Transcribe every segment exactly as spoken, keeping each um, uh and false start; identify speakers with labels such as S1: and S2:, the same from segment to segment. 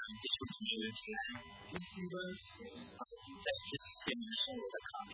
S1: 接触情绪的平安，再次实现你送我的卡片。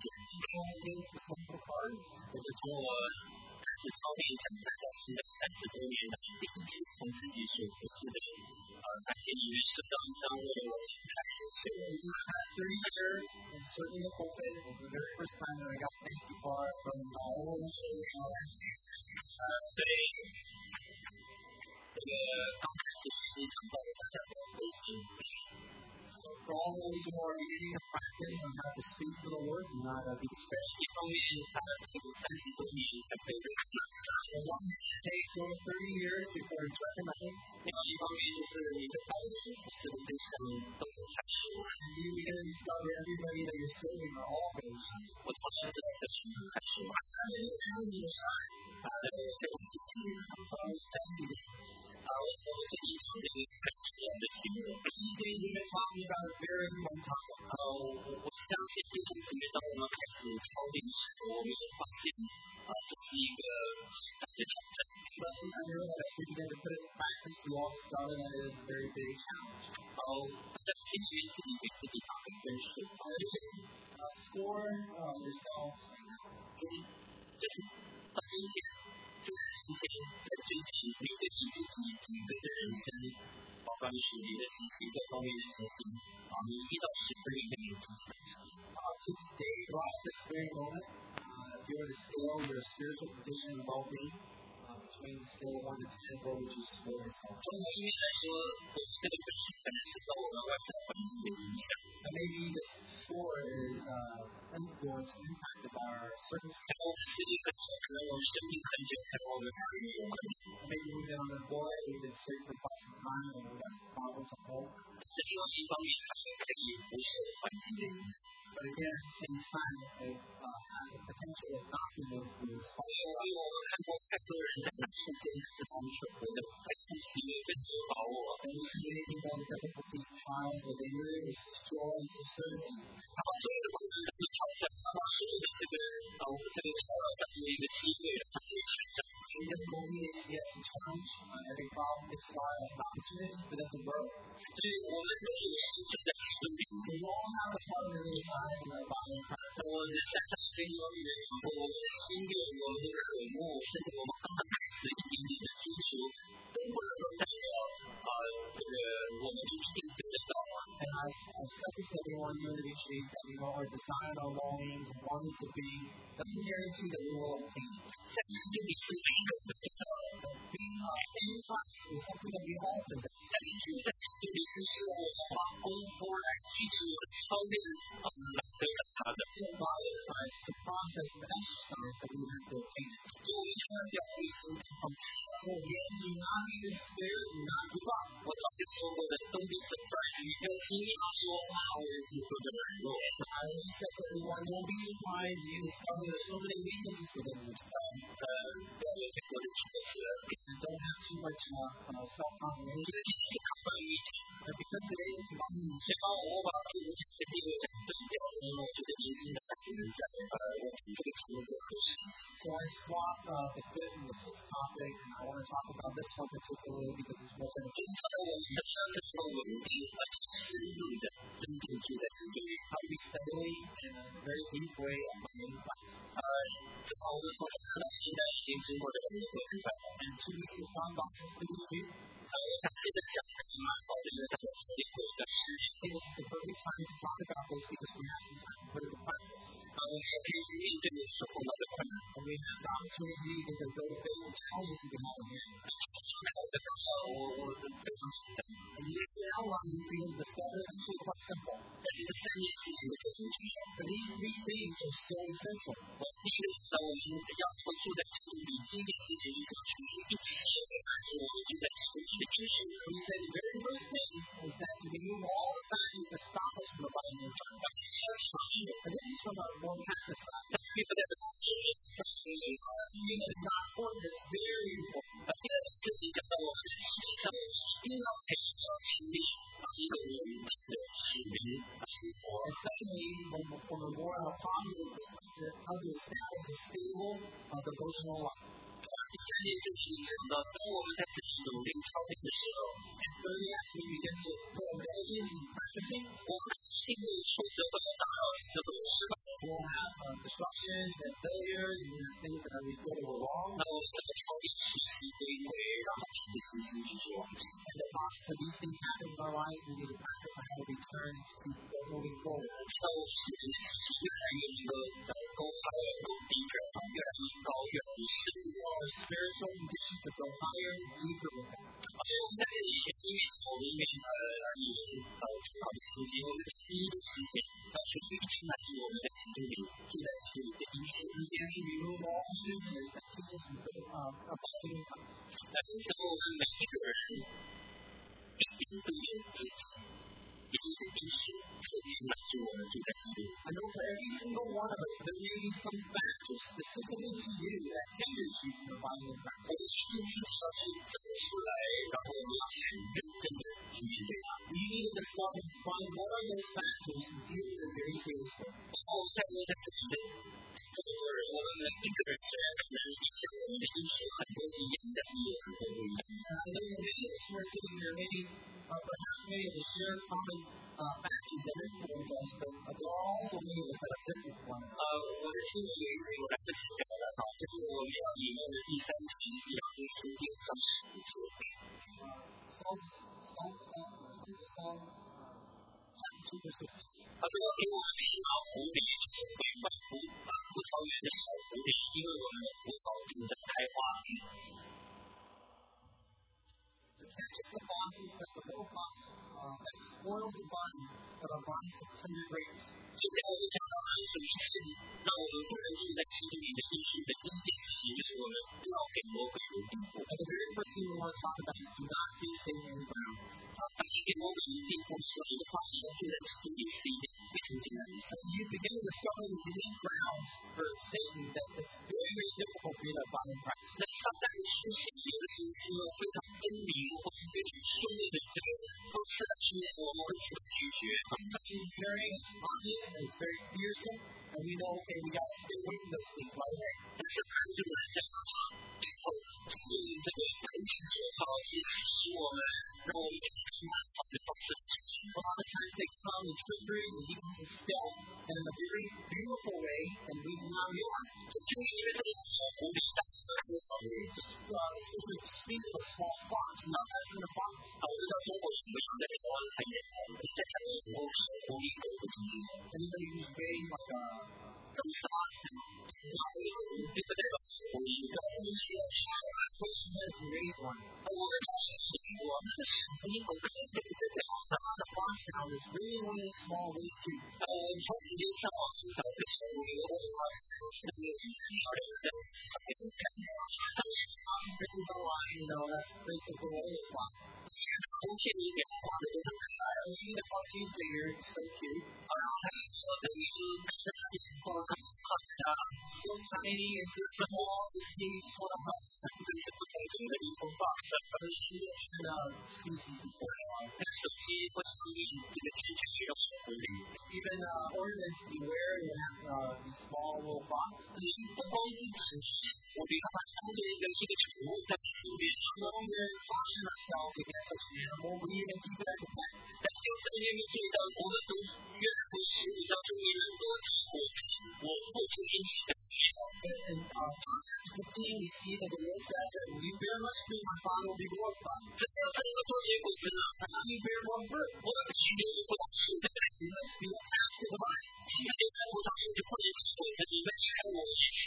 S1: 我是从我开始操练讲台到现在三十多年来，第一次从自己所不是的呃感谢里面收到一张为了我讲台写我。
S2: thirty years and serving the pulpit was the very first time that I got thank you card from all of us.
S1: 呃，所以这个刚开始是讲到了大家的微信。
S2: For all those who are beginning to practice on how to speak for the Lord, do not uh, be discouraged.
S1: 一方面，他这个三十多年才被人看上；
S2: For one, it takes over thirty years before it's recognized.
S1: 另外一方面，就是你的开始不是对神都有开始。
S2: And you begin to discover everybody that you're serving are all those.
S1: 我从来这个神开始，啊，这个事情啊，我我是以从这个开始的题目。
S2: These days we've been talking about a very important topic.
S1: 呃，我相信弟兄姊妹，当我们开始操练的时候，我们会发现，啊，这是一个大的挑战。
S2: But since I know that as we begin to put it in practice, we all discover that it is a very big challenge.
S1: 然后在心里面自己给自己打个分数，
S2: Uh, score uh, yourselves.
S1: 就是就是到今天，就是今天在追求你对你自己整个的人生，包括你属灵的事情各方面的事情，啊，你一到十分一个名字。
S2: Uh, to today, right this very moment, uh, if you were to scale your spiritual condition and well-being uh, between the scale of one to ten, what would you score yourself?
S1: 从某一面来说，我们这个分数可能受到我们外在环境的影响。
S2: And maybe this score is uh, influenced, impacted by our
S1: 可
S2: circumstances.
S1: 能我们实力很久，可能我们生命很久，可能我们参与有问题。
S2: Maybe we've been unemployed, we've been sick for quite some time, and we've got some problems at home.
S1: 但是另外一方面，它也可以不受环境的影响。
S2: But again, at the same time, it uh, has the potential of not being influenced by
S1: 因为我们看过太多人在那瞬间是他们所活的，还是喜悦跟有把握。
S2: and we see many people in difficulties and trials, but they live with joy and sincerity.
S1: 他把所有的困难都挑战，他把所有的这个啊，我们这个挑战当做一个机会，让他可以成长。
S2: Every difficulty is yet to challenge. Uh, every problem is trial as an opportunity for them to grow.
S1: 所以我们都有时就在生命。
S2: So we all have a part of it inside in our body of Christ.
S1: 在我们山上跟你有的时候，我们的心愿、我们的渴慕，甚至我们刚刚开始一点点的追求，都不能够代表啊，这个我们就一定得得到。
S2: And as, as selfish as we want to each days that we know our desire, our longings, and wanting to be, doesn't guarantee that we will obtain.
S1: 但是对你是每一个人得到的。
S2: Being uh, in Christ is something that we all possess.
S1: 但是主在基督里是使我花功夫来追求操练，啊，来得到他的。
S2: So by Christ, the process of exercise that we have to obtain it.
S1: 所以我们千万不要灰心放弃。
S2: So again, do not be despaired, do not give up.
S1: 我早就说过的，Don't be surprised。你不要惊讶说啊，我也是有的软弱。
S2: I said to everyone, don't be surprised, you discover there's so many weaknesses within you.
S1: 呃，不要有太多的挫折。
S2: And don't have too much uh, uh,
S1: 这
S2: self-condemnation.
S1: 个其实是很不容易的。
S2: But because today is Tuesday,
S1: 所以当我把这个这个第六讲对掉，因为我觉得年轻的孩子们在呃，我从这个题目的合适。
S2: so I swapped uh, the fifth and the sixth topic, and I want to talk about this one particularly because it's more
S1: 就是
S2: beneficial.
S1: 讲到我们怎么样能够稳定而且深入的真正住在基督里。
S2: How to be steadily in a very deep way abiding in Christ.
S1: 呃，正好我们说看到现在已经经过了很多礼拜，
S2: And two weeks has gone by since the week.
S1: 呃，我想现在讲还是蛮好的，因为大家经历过一段时间。
S2: I think it's the perfect time to talk about this because we have some time to put it to practice.
S1: 呃，我们也可以去面对所碰到的困难。
S2: And we have the opportunity to go to face the challenges we can have ahead.
S1: 好的，呃，我我非常简单。
S2: And you can outline you can discover is actually quite simple.
S1: 在这个三件事情的特征中，
S2: But these three things are so essential.
S1: 我第一个想到我们要投注在基督里，第一件事情就是要全心一切的看出我们就在基督里的因素。
S2: He said the very first thing is that to remove all the factors that stop us from abiding in Christ.
S1: 而且是相信的。
S2: And this is from our more passive side.
S1: 但是并不代表是非常清楚。
S2: Being that it's not important, it's very important.
S1: 而第二件事情讲到我们的实际上，我们一定要培养经历啊一个稳定的属灵生活。
S2: And secondly, from, from a more uh, positive perspective, how to establish a stable uh, devotional life.
S1: 第三件事情是讲到，当我们在自己努力操练的时候，
S2: And thirdly, as we begin to go methodologies and practicing.
S1: 我们一定会挫折，会有打扰，甚至会有失败。
S2: We'll have uh, disruptions and failures and things that we feel that were wrong.
S1: 那我们怎么操练学习归回，然后凭着信心去做完成？
S2: And the process of these things happen in our lives, we need to practice on how to return to keep moving forward.
S1: 知道我们是人的信心越来越能够够higher, go deeper, 越来越高，越来越深。
S2: Our spiritual condition to go higher and deeper with that.
S1: 所以我们在这里因为从里面呃有呃重要的时间，我们第一个时间要学习一起来做我们在基督里住在基督里的因素。
S2: We can remove all hindrances that keep us from uh, abiding in Christ.
S1: 那这时候我们每一个人一定都有自己一些的因素，特别满足我们住在基督里。
S2: I know for every single one of us, there may be some factors specifically to you that hinders you from abiding in Christ.
S1: 我们一定自己要去找出来，然后我们要很认真的去面对它。
S2: You need to discover and find what are those factors and deal with them very seriously.
S1: 然后在座在这里的这么多人，我们每一个人虽然可能以前我们的因素很多一样，但是也很多不一样。
S2: I know many of us who are sitting here, maybe uh, perhaps many of us share common uh, factors that influence us, but uh, there are also many of us that are different from one another.
S1: 呃，我的心里有一些我来不及表达到，就是我们要里面的第三题是要跟书店上十节。
S2: Psalm, Psalm, Psalm, Psalm, chapter two, verse fifteen.
S1: 他说给我们起码湖里，就是会换葡啊葡萄园的小湖里，因为我们的葡萄正在开花。
S2: To catch us the bosses that the little fox uh, that spoils the vine, but our vines of tender grapes.
S1: 就在我们讲到的什么意思？让我们不能住在基督里的因素的第一件事情，就是我们不要给魔鬼留地步。
S2: And the very first thing we want to talk about is do not give Satan any ground.
S1: 当你给魔鬼留地步的时候，你的话是要住在基督里是一件非常艰难的事。
S2: As you begin to discover the unique grounds for Satan, that it's very, very difficult for you to abide in Christ.
S1: 那撒旦的出现，有的时候是用非常狰狞或是非常凶恶的这个方式来出现，我们会去拒绝。
S2: Sometimes it's very obvious and it's very fearsome, and we know, okay, we got to stay away from those things right away.
S1: 但是很多人在之后是用这个喷气手套是吸引我们，让我们去满好的方式进行。
S2: A lot of times they come in trickery and deeds and stealth, and in a very beautiful way, and we do not realize it.
S1: 就是因为这个小狐狸大家都说小狐狸，
S2: Just uh, simply speaks of a small fox, not less than a fox.
S1: 啊，我不知道中国有没有在台湾很严重，在台湾有小狐狸狗不进去。
S2: Anybody who's raised like a
S1: 怎么杀死？然后一个对不对？小狐狸，然后一起去杀。
S2: person has raised one.
S1: 那我们从西国那个小狐狸狗可能对不对？
S2: The fox now is really only a small way to
S1: 呃，从时间上网寻找对小狐狸或者它是是没有什么漂亮的上面看到，上面
S2: pictures online, you know, that's basically what it is like.
S1: 图片里面画的都很可爱。
S2: Even the cartoon figure is so cute.
S1: 啊，然后它是说等于是看着它的情况，它是靠着它。
S2: So tiny, it's so small, it's really sort of a
S1: 这是不同种的一种方式，而是
S2: uh, species before.
S1: 那手机或是这个天气要守护你。
S2: Even uh, ornaments we wear, you have uh, these small little box.
S1: 你不光是持续我比它当做一个一个宠物在你身边，
S2: No longer caution ourselves against such an animal, we even keep it as a pet.
S1: 但是有时候面对到我们都越来越是比较注意人多起火气，我付出引起的影响。
S2: And uh, fifteen, we see that the Lord says that when you bear much fruit, my Father will be glorified.
S1: 这要看到多结果子呢？
S2: And how do you bear one fruit?
S1: 我们必须留意葡萄树，对不对？
S2: You must be attached to the vine.
S1: 现在离开葡萄树就不能结果子，你们离开我也是。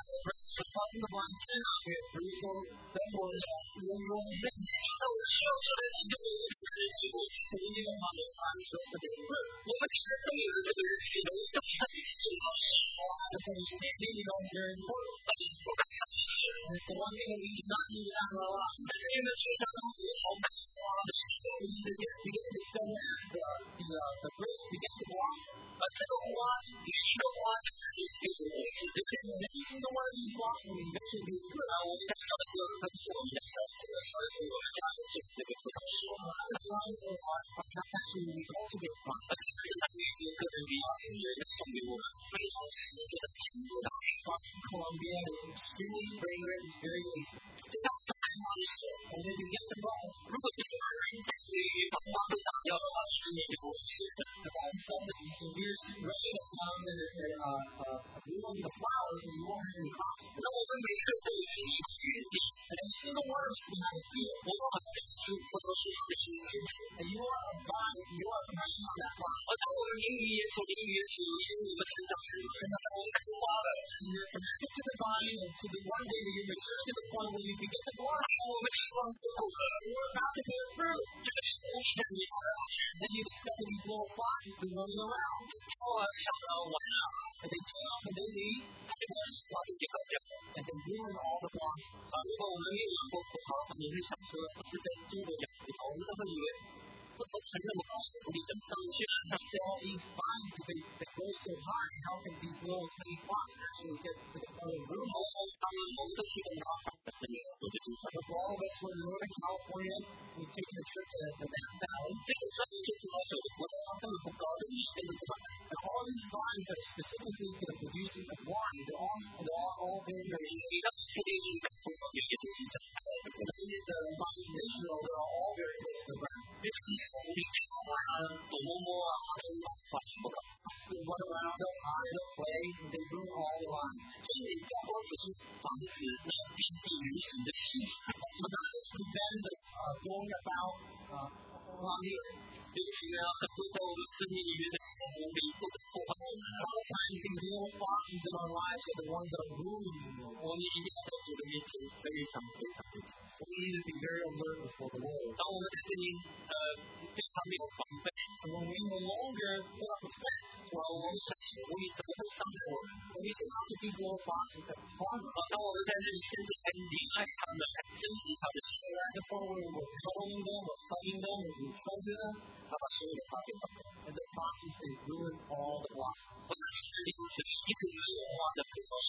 S2: So from the vine cannot bear fruit, so therefore you will only
S1: 那你知道我需要出来是对我也是能结果子。
S2: believe in the time supposed to bear fruit.
S1: 我们只能有的这个人是能到上帝是最好事。
S2: That's understanding, you know, is very important.
S1: 而且是不敢上帝是。
S2: And it's the one thing that we do not do that in our lives.
S1: 但是你们觉得当时好可怕的时候，
S2: We need to get, begin to discover as the, the, uh, the fruit begins to blossom.
S1: 而这个花，每一个花就是一种果子，对不对？
S2: And every single one of these blossom will eventually be fruit.
S1: 啊，我们在小的时候，特别是我们在小的时候，小的时候我们家有种这个葡萄树，
S2: As long as those are, that's actually we cultivate one.
S1: 而且是当于一个人给情人送给我们非常实际的甜果的。
S2: Colombia is extremely fragrant, it's very tasty.
S1: 当开花的时候，
S2: And then you get the ball.
S1: 如果这个人对于把花都打掉的话，你知你给我是神。
S2: About some of the severe rain that comes and uh, uh, ruins the flowers and you won't have any crops.
S1: 那我们每个人都有自己的园地，
S2: And every single one of us we have a field.
S1: 我们好像是或者说是的一个事情。
S2: And you are a vine, you are a branch on that vine.
S1: 而当我们灵与耶稣、灵与耶稣，以及我们成长成长，当我们开花了，
S2: And you're connected to the vine and to the one day that you mature to the point where you begin to blossom.
S1: 当我们期望不够了，
S2: And you're about to bear fruit.
S1: 这个是无力在你跑来跑去，
S2: Then you discover these little foxes that running around.
S1: 说上了晚了，
S2: And they jump and they leave
S1: 他就把花都给搞掉了。
S2: and they ruin all the blossoms.
S1: 啊，如果我们没有养过葡萄，你会想说是在中国养葡萄，我们都会以为葡萄藤那么高，我们怎么上去呢？
S2: You see all these vines that they, they grow so high, and how can these little tiny foxes actually get to the point of root?
S1: 我说，当然我们都去过麻烦的那个我的地方。
S2: But for all of us who are in Northern California, we've taken a trip to the Napa Valley.
S1: 这个专门做葡萄酒的葡萄，根本不高的，你根本不知道。
S2: And all these vines that are specifically for the producing of wine, they're all, they're all, all very, very
S1: 你让世界去看葡萄酒，也都是这样的。
S2: the vines in Israel, they're all very close to the ground.
S1: 这是手里去玩啊，躲摸摸啊，都发现不到。
S2: They run around, they'll hide, they'll play, and they ruin all the vines.
S1: 所以不光只是防止那遍地鱼行的细菌，
S2: But not just prevent them uh, going about uh, along the earth.
S1: 尤其呢，很多在我们生命里面的小魔鬼都在破坏我们。
S2: A lot of times these little foxes in our lives are the ones that are ruining the world.
S1: 我们一定要在主的面前非常非常的谨慎。
S2: We need to be very alert before the Lord.
S1: 当我们在这里呃对他没有防备，
S2: And when we no longer put up a fence to
S1: 我
S2: our
S1: 们
S2: own
S1: 想想我们怎么会伤害我们？
S2: and we say, how did these little foxes that harm
S1: 啊，
S2: us?
S1: 当我们在这里甚至还怜爱他们，还珍惜他的时候，
S2: At the point where we're cuddling them, we're hugging them, and we treasure them,
S1: 他把所有的花都搞掉。
S2: and the foxes, they ruin all the blossoms.
S1: 我想是例子一个没有花的葡萄树，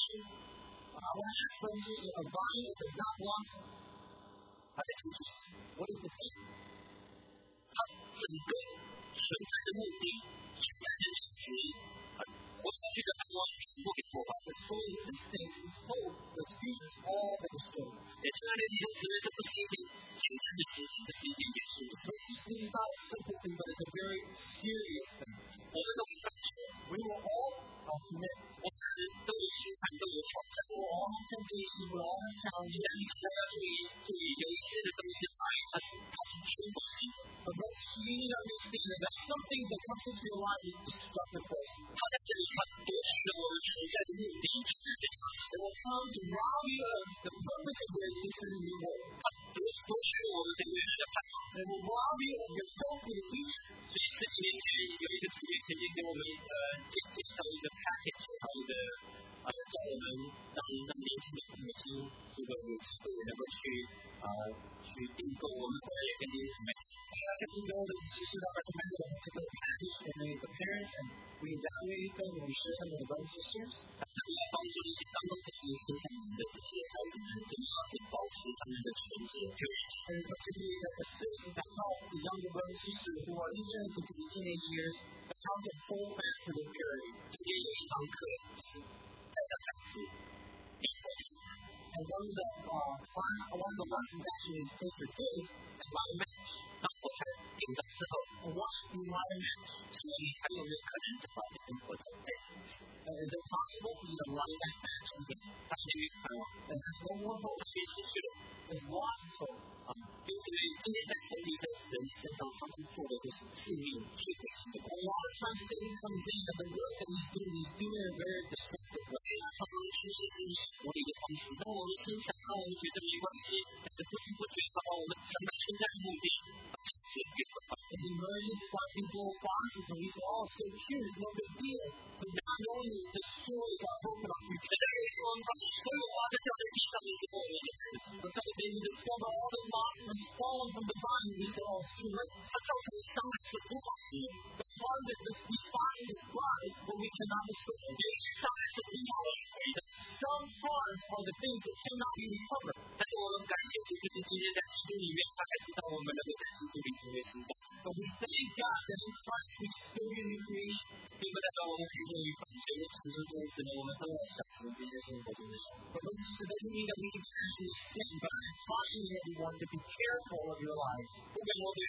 S2: I want to ask brothers and sisters, a vine that does not blossom,
S1: 它的出处是什么？
S2: what is the thing?
S1: 它整个存在的目的，存在的价值，啊，我所去的盼望全部给破坏。
S2: The soul existence, its hope, its future is all that is destroyed.
S1: 也亲爱的弟兄姊妹，这不是一件简单的事情，这是一件严肃的事。
S2: This is, this is not a simple thing, but it's a very serious thing.
S1: 我们都会犯错，
S2: We will all uh, commit.
S1: 我们都有试探，都有挑战。
S2: We will all have temptations. We will all have
S1: 但
S2: challenges.
S1: 是大家注意注意，有一些的东西来，它是它是全部性的，
S2: But brothers, you need to understand that some things that comes into your life is destructive force.
S1: 它在这里它夺取了我们存在的目的，存在的价值。
S2: It will come to rob you of the purpose of your existence in your world.
S1: 它夺夺取了我们对未来的盼望。
S2: It will rob you of your hope for the future.
S1: 所以十几年前有一个姊妹曾经给我们呃介介绍一个 package，他们的呃叫我们让让年轻的父母亲这个有机会能够去呃去订购我们回来也跟这些姊妹。
S2: As you know, the sisters are recommended a particular package for the, the parents, and we evaluate them and we share them with the brothers and sisters.
S1: 这个来帮助一些刚刚走进身上的这些孩子们，怎么样去保持他们的纯洁 purity。
S2: And particularly that assist and to help the younger brothers and sisters who are entering into the teenage years, to help them hold fast to their purity.
S1: 这边有一堂课是带着孩子第一个讲。
S2: And one of the uh, class, one of the lessons actually is take your kids
S1: and live match。当我才紧张之后，
S2: and watch the live match.
S1: 所以还有没有可能就把这个活动带进去？
S2: Uh, is it possible for you to live that match and get
S1: 当然没有盼望，
S2: and there's no more hope?
S1: 所以失去了。
S2: There's lost its hope.
S1: 啊，因此呢，今天在上帝在人身上常常做的都是致命、摧毁性的工
S2: A
S1: 作。
S2: lot of times Satan comes in and the work that he's doing, he's doing it in a very destructive way.
S1: 虽然常常出现这种活的一个方式，当我们心想，让我们觉得没关系，但是不知不觉它把我们整个存在的目的，把价值给毁坏。
S2: As emerges like these little foxes, and we say, oh, so cute, it's no big deal. But not knowing it destroys our hope and our
S1: 有
S2: future.
S1: 的人说，他是所有花都掉在地上的时候，我们就开始
S2: But the day we discover all the blossoms fallen from the vine, we say, oh, it's too late.
S1: 它造成的伤害是无法形容的。
S2: The harm that this, these foxes has brought is what we cannot describe.
S1: 有些伤害是无法挽回的。
S2: Some harms are the things that cannot be recovered.
S1: 但是我们感谢主，就是今天在基督里面，他还是让我们能够在基督里成为成长。
S2: But we thank God that in Christ we still be a new creation.
S1: 并不代表我们可以用于反罪的成就中时呢，我们都要小心这些生活中的事。
S2: But this doesn't mean that we can actually sin, but I'm cautioning everyone to be careful of your lives.
S1: 不管魔鬼离地，不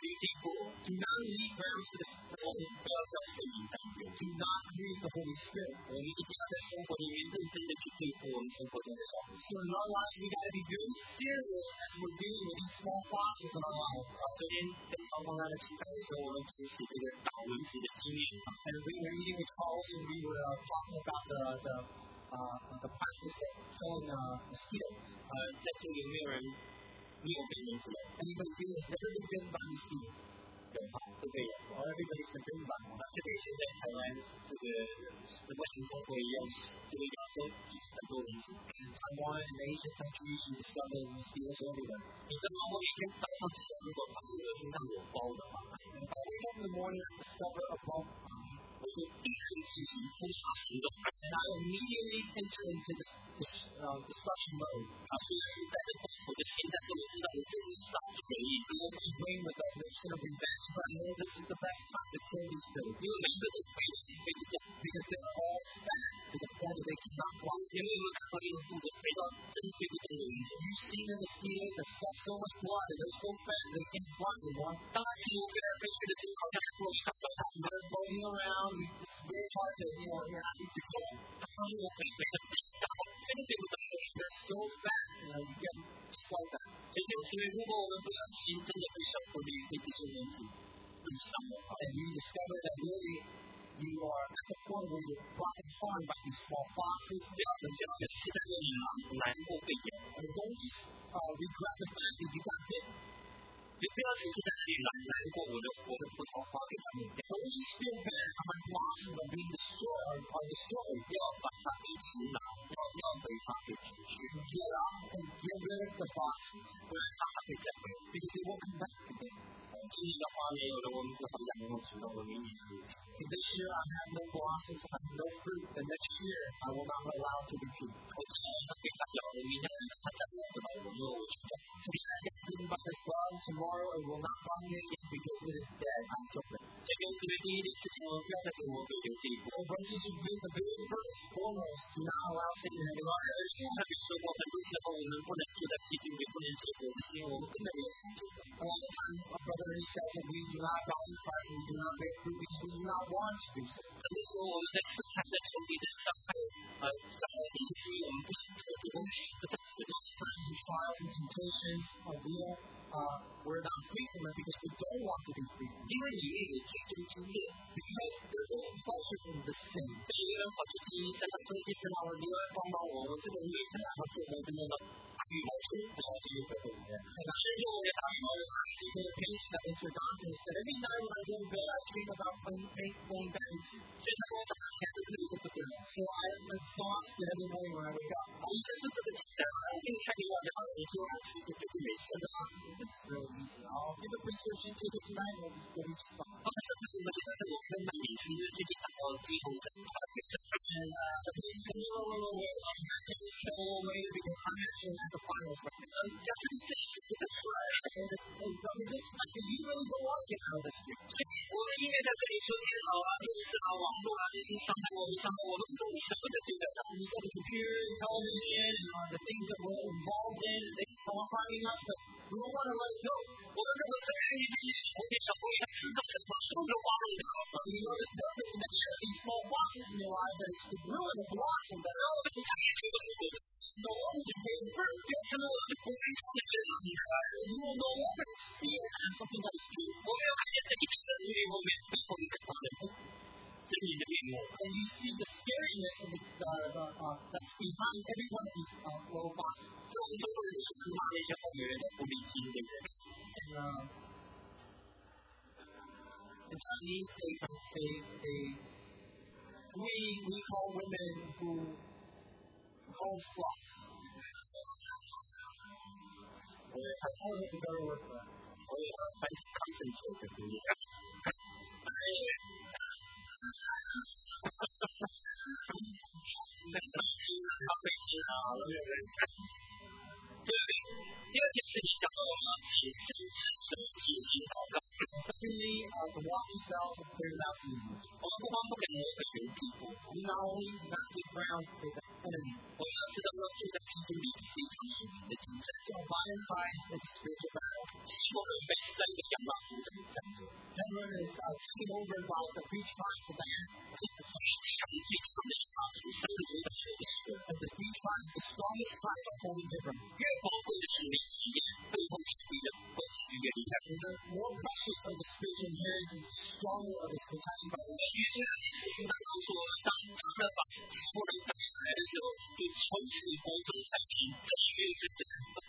S2: Do not leave grounds for the
S1: 我们不要叫圣灵担忧。
S2: Do not grieve the Holy Spirit.
S1: 我们一定要在生活里面认真的去对付我们生活中的小孩。
S2: So in our lives, we got to be very serious as we're dealing with these small foxes in our lives.
S1: 啊，昨天跟曹光他的期待的时候，我们主写这个打蚊子的经验。
S2: And we were meeting with Charles and we were uh, talking about the the uh, the practice of killing uh, mosquitoes.
S1: 呃，在这里没有人没有被蚊子咬。
S2: Anybody here has never been bitten by mosquitoes?
S1: 有啊，都被咬。
S2: Well, everybody's been bitten by one.
S1: 这个现在台湾这个什么情况会一样？这个亚洲就是很多蚊子。
S2: In Taiwan and Asian countries, you discover mosquitoes everywhere.
S1: 你知道吗？我每天早上起来，如果发现我身上有包的话，
S2: And if I wake up in the morning and discover a bump on me,
S1: 我就立刻进行扑杀行动。
S2: and I immediately enter into this, this uh, destruction mode.
S1: 啊，虽然是带着报复的心，但是我知道我这是杀不可以。
S2: I wasn't playing with that notion of revenge, but I know this is the best time to kill these things.
S1: 因为每一个都是被心被动，
S2: Because they're all fat to the point that they cannot walk.
S1: 因为我们看到一个肚子飞到真飞不动的蚊子。
S2: You've seen the mosquitoes that suck so much blood and they're so fat they can't fly anymore.
S1: 当它进入飞来飞去的时候，好像是不容易看到它。
S2: They're floating around. It's very hard to, you know, you have to kill them.
S1: 它穿过飞飞的飞到飞都飞不动。
S2: They're so fat, you know, you get just like that.
S1: 所以就是因为如果我们不小心真的被伤或者被这些蚊子被伤的话，
S2: And you discover that really you are at the point where you're brought harmed by these small foxes.
S1: 不要等这样的期待让你难过被咬。
S2: And don't just uh, regret the fact that you got bitten.
S1: 就不要只是在那里难难过我的我的葡萄花给他们，
S2: Don't just feel bad how my blossoms are being destroyed or are destroyed.
S1: 要把它给擒拿，要要被它给除去，
S2: Get up and get rid of the foxes
S1: 不然它还会再回来。
S2: because they won't come back again.
S1: 今年的花呢，有的我们是好像能够数到我明年的日子。
S2: If this year I have no blossoms, I have no fruit, then next year I will not allow it to repeat.
S1: 我今年他被它咬了，明天它再也不到我，因为我去掉。
S2: If I get bitten by this bug tomorrow, it will not bug me again because it is dead. I killed it.
S1: 所以弟兄姊妹，第一件事情，不要再给我给留地步。
S2: So brothers and sisters, the very first foremost, do not allow Satan to
S1: 另外，特别说过，很多时候我们不能住在基督里，不能结果，是因为我们根本没有成就。
S2: A lot of times, our brother he says that we do not abide in Christ and we do not bear fruit because we do not want to do so.
S1: 很多时候我们在试探、在仇敌的伤害、呃伤害的是因为我们不想做这个事，不但是
S2: Times and trials and temptations, uh, we don't, uh, we're not free from it because we don't want to be free from it.
S1: 因为里面有最终之乐。
S2: Because there is pleasure in the sin.
S1: 所以有人跑去听医生，他说医生啊，我你来帮帮我，我这个医生啊，他做的真的打羽毛球，不小心就会会员。
S2: And I know that I was to the patient that went to the doctor and said, every night when I go to bed, I dream about playing, playing, playing badminton.
S1: 所以他说早上起来这个就不对了。
S2: So I am exhausted every morning when I wake up.
S1: 医生说这个简单，我给你开个药就好了，你就按吃就就没事
S2: And
S1: 了。
S2: the doctor said, this is really easy. I'll give a prescription, take it tonight, and it'll be just fine.
S1: 他说不行不行，但是我可以买点吃，最近打到肌肉生，他会生。
S2: And uh, so he said, no, no, no, no, wait, I'm not going to kill away because I'm actually at the finals right now.
S1: 要是你这是不得出来，
S2: And, and brother, this, I said, you really don't want to get out of this street.
S1: 所以我们因为在这里说电脑啊、电视啊、网络啊这些伤害我们、伤害我们，都舍不得丢掉它。
S2: We said the computer and television and uh, the things that we're involved in, they are harming us, but we don't want to let it go.
S1: 我们如果在参与这些小红点、小红点，它自动成功，所有花露的。
S2: But we know that the person that you have these small foxes in your life that is to ruin the blossom that
S1: 然后我们不看也是不是不是。
S2: no longer to bear fruit.
S1: 为什么我们就不会说的这样厉害？
S2: You will no longer see it as something that is true.
S1: 我们要看见这一切的因为后面背后一个大的真理的面目。
S2: And you see the scariness of the, uh, the, uh, that's behind every one of these uh, little foxes.
S1: 所以我们中国人就是怕那些后面的不理性的人。
S2: And uh, in Chinese, they, they, they we, we call women who call them sluts.
S1: 我也看
S2: I don't have a better word for that.
S1: 我也翻译抗生素的经验。哎，那个金咖啡金啊，对不对？第二件事情讲到了嘛，谨慎、谨慎、谨慎祷告。
S2: Secondly, uh, to wash yourself and clear it out from you.
S1: 我们不光不给魔鬼人地步，
S2: We not only do not give ground to the enemy.
S1: 我们要知道要住在基督里是一场属灵的竞争。
S2: To abide in Christ is a spiritual battle.
S1: 希望人被三个养老组长站着，
S2: Heaven is uh, taken over by the three tribes of man.
S1: 是最强最强的养老组，三个组长是不是的？
S2: And the three tribes, the strongest tribes, are holding different.
S1: 越宝贵的属灵经验，背后经历的会经历越厉害。
S2: And the more precious of the spiritual inheritance, the stronger of its protection by the Lord.
S1: 于是呢，其实当中说，当他们把所有人带上来的时候，就从此国中太平，正月之等。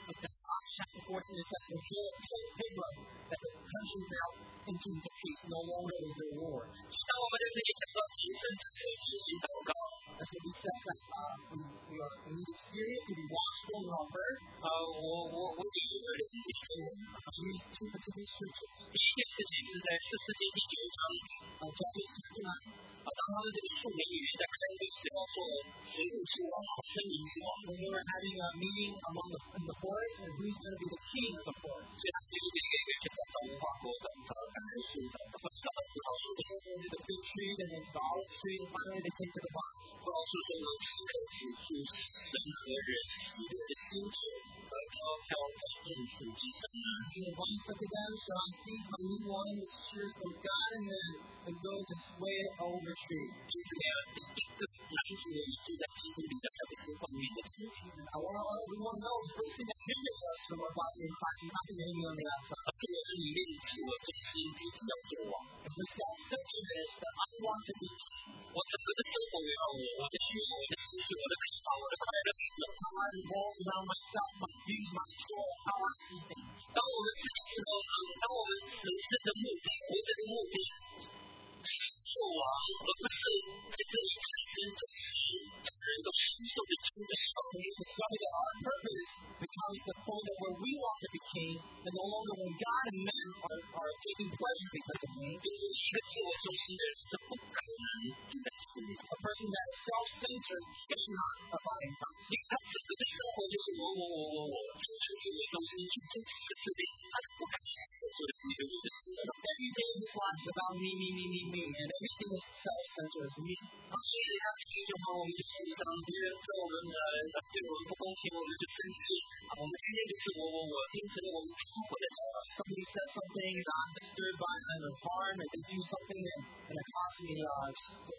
S2: Chapter fourteen it says, and Philip told Abram that the country now into into peace, no longer is there war.
S1: 当我们在这里讲到谨慎、自守、谨行祷告，
S2: That's what we said that uh, we, we, are, we need to be serious, to be watchful in our prayer.
S1: 呃，我我我举一个例子说，
S2: Uh, use two particular scriptures.
S1: 第一件事情是在四世纪第九章，
S2: Uh, Judges chapter nine.
S1: 啊，当他们这个数名语言在开会时要做植物之王、森林之王，
S2: When they were having a meeting among the, in the forest, and who's going to be the king of the forest.
S1: 所以他们就一个一个一个去找找无花果、找找橄榄树、找找找到葡萄树，
S2: They went into the fig tree, then into the olive tree, and finally they came to the vine.
S1: 葡萄树说呢，此刻指出神和人喜悦的心酒，和飘飘在众树之上呢。
S2: And the vine said to them, shall I seize my new wine, which cheers both God and man, and go to sway it over tree?
S1: 就是那样，第一个男主人住在基督里的，才不是外面的成绩，
S2: I want to let everyone know the first thing that hinders us from abiding in Christ is not the enemy on the
S1: 而
S2: outside.
S1: 是我的里面自我中心，自己要做王。
S2: It's the self-centeredness that I want to be.
S1: 我整个的生活围绕我，我的需要，我的思绪，我的渴望，我的快乐。
S2: How I revolve around myself, my views, my joy, how I see things.
S1: 当我们自己知道，嗯，当我们人生的目的、活着的目的是做王，而不是在这里产生真实让人都享受的主的时候，
S2: We discover that our purpose becomes the point of where we want to be king, and no longer when God and men are, are taking pleasure because of me.
S1: 就是一个自我中心的人是不可能住在基督里的。
S2: A person that is self-centered cannot abide in Christ.
S1: 因为他整个的生活就是我我我我我，纯粹自我中心，纯粹自私的，他是不可能享受的基督里的生活。
S2: Every day in his life is about me, me, me, me, me, and everything is self-centered as me.
S1: 所以他听一句话，我们就欣赏别人对我们呃对我们不公平，我们就生气。啊，我们今天就是我我我，精神我们我的找。
S2: Somebody says something, and I'm disturbed by and of harm, and they do something, and, and it causes me uh,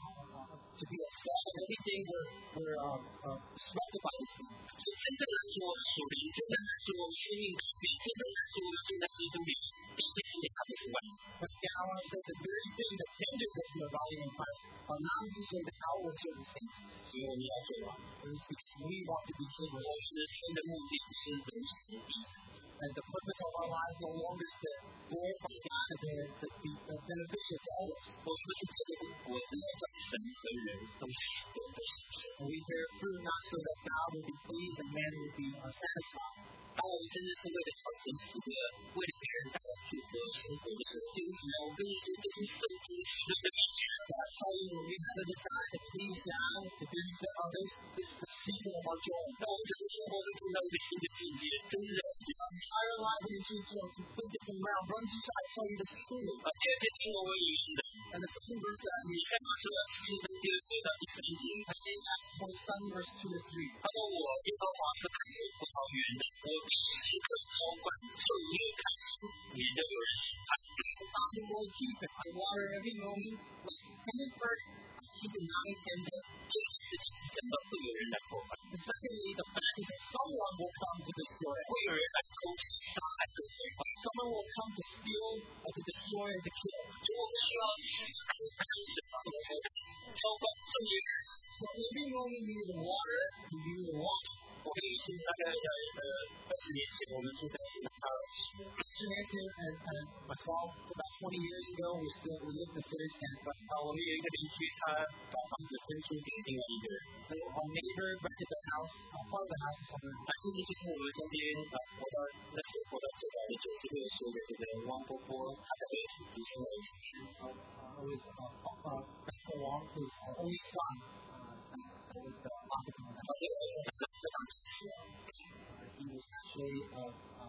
S2: to be upset. And every day we're, we're uh, uh, disrupted by this thing.
S1: 所以真正的做属灵，真正的做生命改变，真正的做住在基督里，第一件事情他不是外面。
S2: But again, I want to say the very thing that hinders us from abiding in Christ are not necessarily the outward circumstances.
S1: 所以我们要做王。
S2: It's because we want to be
S1: 我
S2: kings.
S1: 们人生的目的不是人死地。
S2: And the purpose of our lives no longer is to glorify God and to, to be uh, beneficial to others.
S1: 我们不是这个，我是要让神和人都喜都都享受。
S2: And we bear fruit not so that God will be pleased and man will be uh, satisfied.
S1: 当我们真正是为了讨神喜悦，为了别人带来祝福生活的时候，弟兄姊妹，我跟你说，这是圣经喜乐的秘诀。
S2: But I tell you, when we have a desire to please God, to benefit others, this is the secret of our joy.
S1: 当我们整个生活都进到一个新的境界，真的，
S2: Our entire life is into a complete different realm. Brothers and sisters, I tell you this truly.
S1: 啊，第二节经文我引用的，
S2: And the second verse that
S1: 以
S2: we
S1: 赛亚书二十四章第二节到第三节，
S2: Isaiah chapter twenty-seven, verse two to three.
S1: 他说：“我耶和华是看守葡萄园的，我必时刻浇灌，昼夜看守，免得有人审判。”
S2: I will keep it. I water every moment. Like any bird, I keep it night and day.
S1: 这个事情是真的会有人来破坏，
S2: And secondly, the fact is that someone will come to destroy it.
S1: 会有人来偷袭、杀害和毁坏。
S2: Someone will come to steal, or to destroy, and to kill.
S1: 所以我们需要时刻看守葡萄园，浇灌，昼夜看守。
S2: So every moment you need to water it, and you need to watch it.
S1: 我跟你说，大概呃呃二十年前，我们住在西南大楼区。
S2: Mister Nancy and, and myself, about twenty years ago, we still we lived in City Tampa.
S1: 啊，我们有一个邻居，他把房子分租给另外一个人。
S2: So our neighbor rented the house, uh, part of the house to someone.
S1: 啊，其实就是我们中间啊，活到那时候活到最大的九十六岁的这个汪波波，他的儿子独生儿子。
S2: Uh, uh, it was uh, uh, Mister Wong, his uh, only son. Uh, that was the occupant of the
S1: 他这个儿子长得非常自私。
S2: house. Uh, he was actually uh, uh,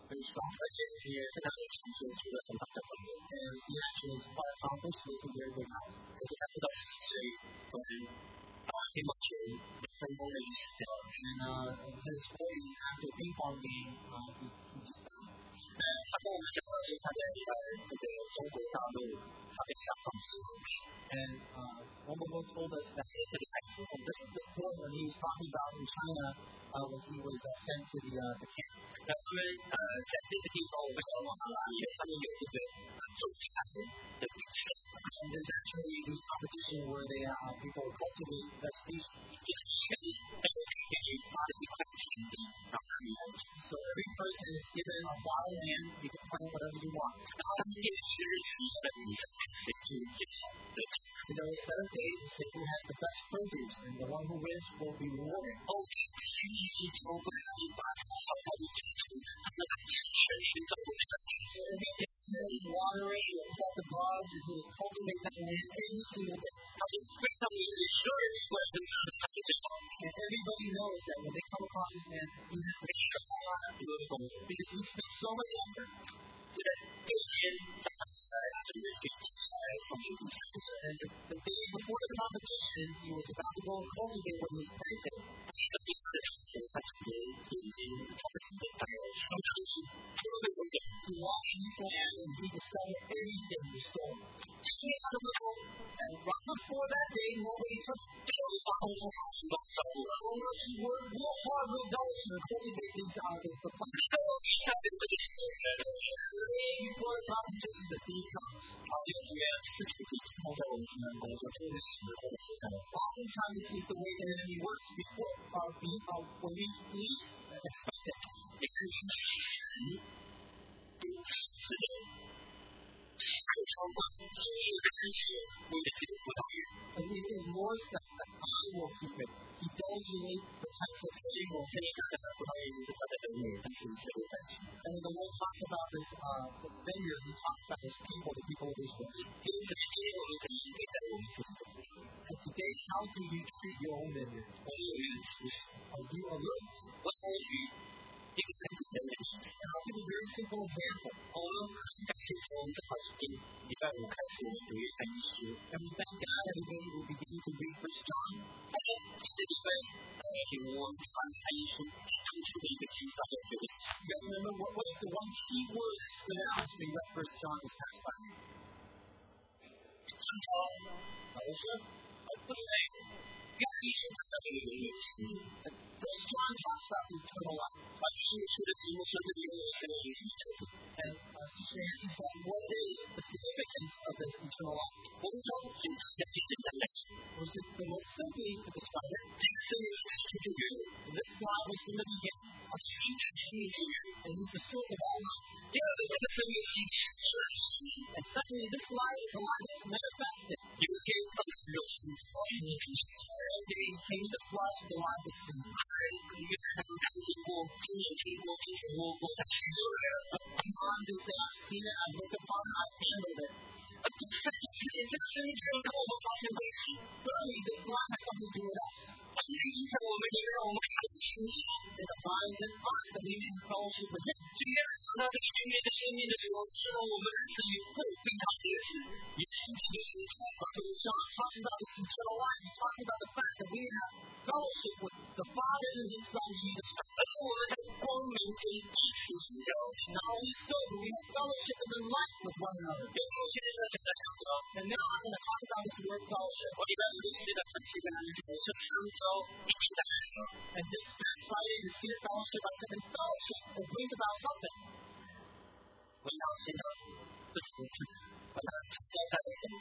S2: very strong.
S1: 而且也非常的强势，住了很大的房子。
S2: And he actually is quite accomplished, lives in a very big house.
S1: 可是他不到十七岁，突然打乒乓球两分钟内就死掉了。
S2: And uh, in his forties, after a ping pong game, uh, he, he just died.
S1: 呃，他跟我们讲的是他在呃这个中国大陆他被下放时候。
S2: And uh, one of them told us that oh, this, this boy, when he was talking about in China, uh, when he was uh, sent to the, uh, the camp.
S1: 那他们呃在那个地方，我不晓得往哪里，他们有这个呃种菜的比赛。
S2: And there's actually this competition where they uh, people cultivate vegetables.
S1: 就是一个人他有给你发了一块田地，让他们来种。
S2: So every person is given a plot of land, you can plant whatever you want.
S1: 然后他们定了一个日期，那比赛谁就最好的种。
S2: And there was set a date and say who has the best produce, and the one who wins will be rewarded.
S1: 哦，这个是一起筹备一把小小的基础，他们全力的照顾这个地。
S2: So every day he would water it, he would cut the bugs, and he would cultivate that land every single day.
S1: 他就非常理解，所有人过来跟他们讲的最好。
S2: And everybody knows that when they come across this man, he has to be because he spent so much effort.
S1: 对不对？第二天早上起来，他就免费起来送给比赛。
S2: And the, the day before the competition, he was about to go and cultivate what he was planting.
S1: 第一个比赛的时候，他直接就已经他的心在大概上面就是除了被手脚，
S2: He walked in his land and he discovered everything was stolen.
S1: 因为他的不同，
S2: And right before that day, nobody took
S1: 这个无法沟通好，能够照顾了。
S2: so much work, real hard, real diligent to cultivate these uh, the, the plants.
S1: 这个比赛的这个时候呢，
S2: The day before the competition, the thief comes.
S1: 好就是呢，事情就碰在我们身上工作，这个是时候的时候。
S2: Oftentimes, this is the way the enemy works before uh, be, uh, when we least expect it.
S1: 也是以神对是的。口超过经历的知识，为了这个葡萄园。
S2: And he ignores that, that I will keep it. He diligently protects it.
S1: 所以我这里讲的葡萄园就是他的儿女，但是是有关系。
S2: And when the Lord talks about this uh, the vineyard, he talks about his people, the people of Israel.
S1: 就是今天我们可以对待我们自己的葡萄园。
S2: And today, how do you treat your own vineyard?
S1: 我们有没有知识？
S2: Are you alert?
S1: 我想举一个很简单的例子。
S2: And I'll give you a very simple example.
S1: 我们感谢神，我们正好是今礼拜五开始我们读约翰一书。
S2: And we thank God that today we'll begin to read First John.
S1: 大家这个礼拜呃，比如我们传约翰一书突出的一个其实大家觉得是
S2: You guys remember what, what's the one key word that stood out as we read First John this past Friday?
S1: 神超，老师，呃，不是那个约翰一书讲到这个永远生命。
S2: First John talks about the eternal life.
S1: 啊，于是出的题目说这个永远生命是一种。
S2: And uh, Sister Nancy said, what is the significance of this eternal life?
S1: 我们要用这个最简单来讲，
S2: Was it the most simply to describe it?
S1: 这个生命是起初就有的，
S2: And this life was from the beginning.
S1: 而且是一直生命之源。
S2: And he's the source of all life.
S1: 第二个，这个生命是一直是而生。
S2: And secondly, this life is a life that's manifested.
S1: 有一天当时肉身发生了主神，
S2: And they came to flesh, the life was sin.
S1: 因为他们看见过、亲眼听过、亲手摸过，他亲手来了。
S2: Beyond this, that I've seen it, I've looked upon it, I've handled it.
S1: 而这在这之前，这个生命就让我们发现危险，
S2: Thirdly, this life has something to do with us.
S1: 它可以影响我们，也让我们开始清醒。
S2: It abides in us that we may have fellowship with him.
S1: 今天说到这个永远的生命的时候，知道我们人生于会非常的是，也是这个事情。
S2: So John talks about this eternal life. He talks about the fact that we have fellowship with the Father and his Son, Jesus Christ.
S1: 而且我们在光明中彼此相交。
S2: Not only so, but we have fellowship and delight with one another.
S1: 有时候现在在讲到相交，
S2: And now I'm going to talk about this word fellowship.
S1: 我礼拜五的是的分析跟他们讲，是相交一定的时候。
S2: And this past Friday, the Cedar Fellowship, I said in fellowship, it brings about something.
S1: 回到现在，不是不是，回到相交带来什么？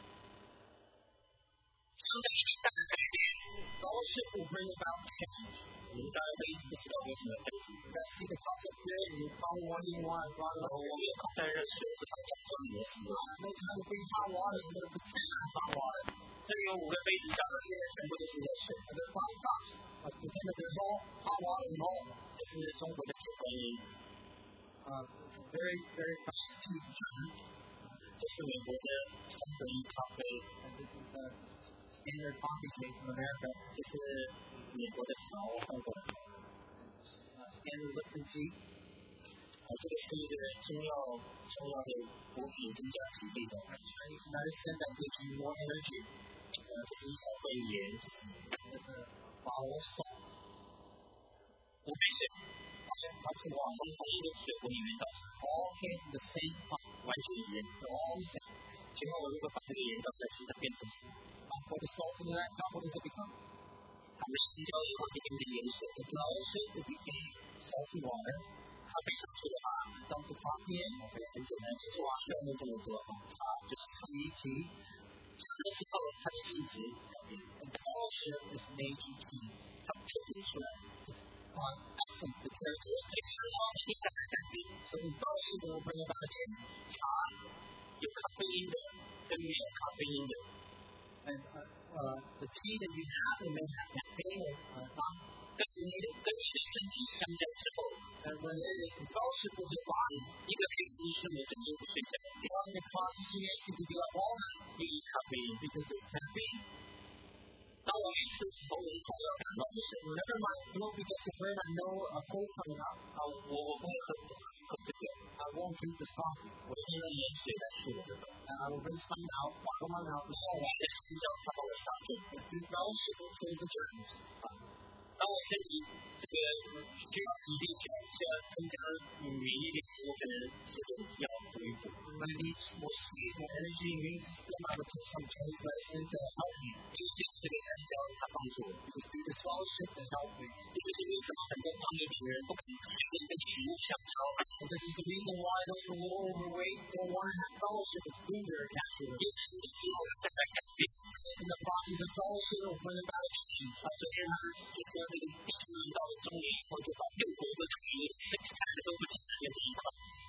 S1: 相交一定带来改变。
S2: Fellowship will bring about change.
S1: 我们大家都一直不知道为什么要在一起。
S2: You guys see the concept here, and you're probably wondering why I brought it
S1: 然后
S2: up.
S1: 我们有靠带热水，是他讲说你的什么？
S2: I have no time to bring hot water, so I'm going to pretend I have hot water.
S1: 这里有五个杯子，上面现在全部都是热水。
S2: And there's five cups. Like pretend that there's all hot water in all of them.
S1: 这是中国的酒观音，
S2: Uh, it's a very, very precious tea in China.
S1: 这是美国的三合一咖啡，
S2: And this is the standard coffee cake from America.
S1: 这是美国的茶，韩国的。
S2: Uh, standard Lipton tea.
S1: 呃，
S2: 这个是一个重要重要的补品增加体力的。Chinese medicine that gives you more energy. 呃，这是一小杯盐，这是那个 bottle of salt.
S1: 五杯水，
S2: 它是往从同一个水壶里面倒出来 ，all came from the same pot.
S1: 完全一样。
S2: all the same.
S1: 请问我如果把这个盐倒下去，它变成什么？
S2: I pour the salt into that cup, what does it become?
S1: 它们失焦以后就变成盐水。
S2: It melted, it became salty water.
S1: 它被炒出的话，
S2: dump the coffee in.
S1: 很简单，其实我需要用这么多茶，就是
S2: Tea, tea.
S1: 茶的之后，它的性质改变。
S2: And fellowship is made to tea.
S1: 它特别出来。
S2: On essence, the characteristics.
S1: 时光一定在改变。
S2: So in fellowship, it will bring about a change.
S1: 茶有咖啡因的，跟没有咖啡因的。
S2: And uh, uh, the tea that you have, it may have caffeine or uh, not.
S1: 跟你的跟你的身体相交之后，
S2: And when it is in fellowship with your body,
S1: 一个可以医生的整夜不睡觉，
S2: one that causes you to be up all night
S1: 因为咖啡因。
S2: because there's caffeine.
S1: 当我每次喉咙痛要感冒的时候，
S2: Whenever my throat begins to hurt, I know a cold's coming up.
S1: 啊，我我不会喝喝这个，
S2: I won't drink this coffee.
S1: 我一定用盐水来漱我的口。
S2: And I will rinse my mouth, bottle my mouth with
S1: 我
S2: salt.
S1: 的心脏它把我杀住。
S2: And through fellowship, it kills the germs.
S1: 当我身体这个需要疾病需要需要增加免疫力的时候，可能吃点药补一补。
S2: When I need more sweet, more energy, immune system, I will take some Chinese medicine to help me.
S1: 因为就是这个香蕉它帮助我。
S2: Because through this fellowship, it helped me.
S1: 这就是为什么很多糖尿病人不肯随便跟食物相交。
S2: And this is the reason why those who are a little overweight don't want to have fellowship with food or naturally.
S1: 因为吃了之后再来改变。
S2: In the process of fellowship, it will bring about a change.
S1: 啊，昨天就说这个弟兄们到了中年以后，就把六国的主义甚至看的都不起来变成一块。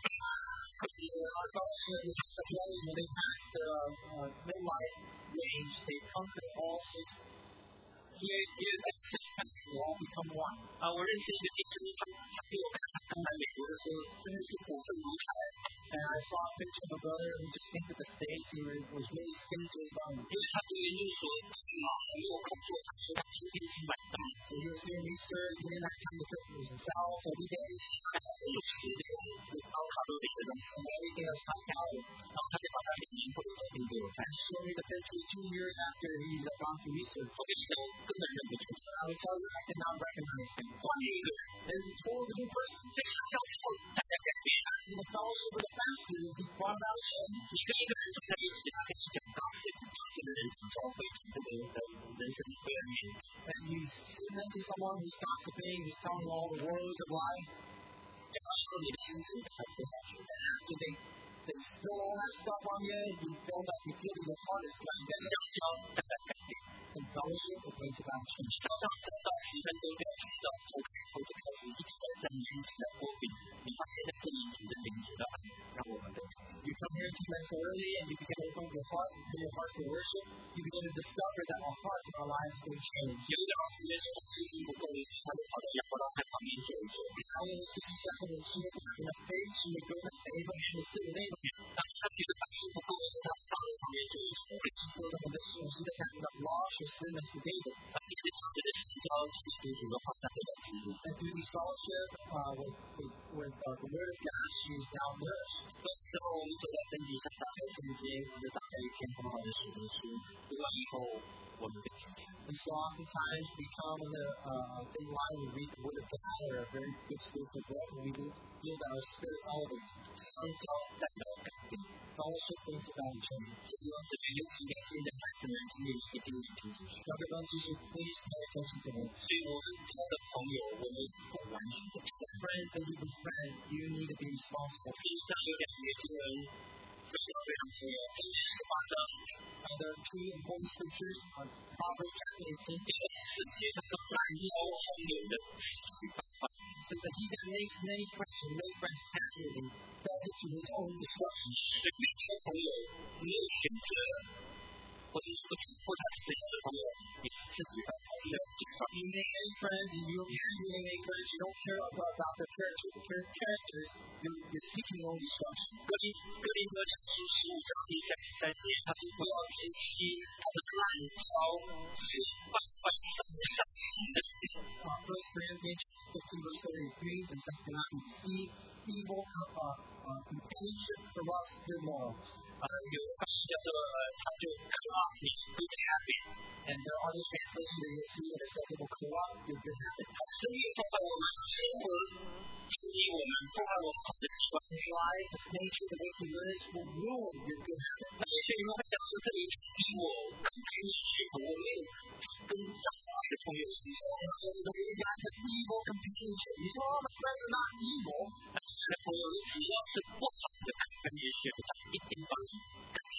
S2: Our fellowship is such a when they pass the uh, midlife range, they conquer all six.
S1: 因为因为在四十八
S2: They all become one.
S1: 啊，我认识一个弟兄，他他给我看他刚来美国的时候，真的是骨瘦如柴。
S2: And I saw a picture of a brother who just came to the States. He was really skinny to his bone.
S1: 因为他读研究所啊，没有空做，他说他天天吃麦当。
S2: So he was doing research, he didn't have time to cook for himself, so he did
S1: 有时这个高卡路里的东西，
S2: everything else high calorie.
S1: 然后他就把他两年后的照片给我看。
S2: And he showed me the picture two years after he's uh, gone through research.
S1: 我跟你讲，我根本认不出来。
S2: I would tell you I did not recognize him.
S1: 换一个人，
S2: There's a totally different person.
S1: 在相交之后，大家改变。
S2: In the fellowship with the pastors, he brought about change.
S1: 你跟一个人坐在一起，他跟你讲道理，这个人只教会这个人的人生的灰暗面。
S2: And you sit next to someone who's gossiping, who's telling all the woes of life.
S1: 讲到以后，你的心情还不下去。
S2: So they, they spill all that stuff on you, and you feel that you feel your heart is trying to
S1: 相交大家改变。
S2: in fellowship, it brings about change.
S1: 早上三到十分钟就吃到从开头就开始一起来赞美，一起来波比。你发现在这里你的灵知道爱，让我们都看。
S2: You come here two minutes early, and you begin to open your heart, and open your heart for worship. You begin to discover that our hearts and our lives will change.
S1: 有一个老师在说事情不够的时候，他就跑到亚伯拉罕旁边坐一坐。
S2: How in the successful Jesus in the faith, you may go next to Abraham to sit with Abraham.
S1: 当他觉得把事不够的时候，他到了旁边坐一坐。
S2: For the condition, she doesn't have enough law, she'll sit next to David.
S1: 他接着讲这个相交，这个读主的话，他得到记录。
S2: And through this fellowship uh, with, with, with uh, the Word of God, she is now nourished.
S1: 有时候我们走在登记上打开圣经，或者打开一篇很好的属灵书，读完以后，我们被提醒。
S2: And so oftentimes we come in the uh, thing line, we read the Word of God or a very good spiritual book, and we feel that our spirits elevate.
S1: 相交代表改变。
S2: Fellowship brings about change.
S1: 这个是对尤其年轻的孩子们，今年一定要听进去。
S2: Younger ones, you should please pay attention to this.
S1: 所以我们交的朋友，我们不完全的知道。
S2: Friends that you befriend, you need to be responsible.
S1: 实际上有两节经文非常非常重要，今年十八章
S2: And there are two important scriptures on Proverbs chapter eighteen.
S1: 第二十四节，他说满招荒流的失去办法。
S2: It says that he that makes many friends and many friends passionately does it to his own destruction.
S1: 所以交朋友没有选择，或者不或者是对的朋友，你是自己的还是要 destruction？
S2: You make any friends and you don't care who they make friends, you don't care about, about their character, their characters, you're, you're seeking your own destruction.
S1: 哥林哥林多前书十五章第三十三节，他说不要自欺，他的烂招是败坏上上心的。
S2: Uh, First Corinthians fifteen verse thirty-three says that cannot be deceived. evil uh, uh, companionship corrupts good morals.
S1: 呃，有翻译叫做呃，它就 corrupt 你 good habit。
S2: And there are other translations that you'll see that it says it will corrupt your good habit.
S1: 它生命破坏我们生活，刺激我们，破坏我们好的习惯。
S2: His life, his nature, the way he lives will ruin your good habit.
S1: 那也许你们会讲说，这里逼我跟陪你去，我没有跟脏话的朋友携手。
S2: You guys have evil companionship. You say, oh, my friends are not evil.
S1: 但是的朋友，你只要是不好的跟你学不到，一定帮你改变。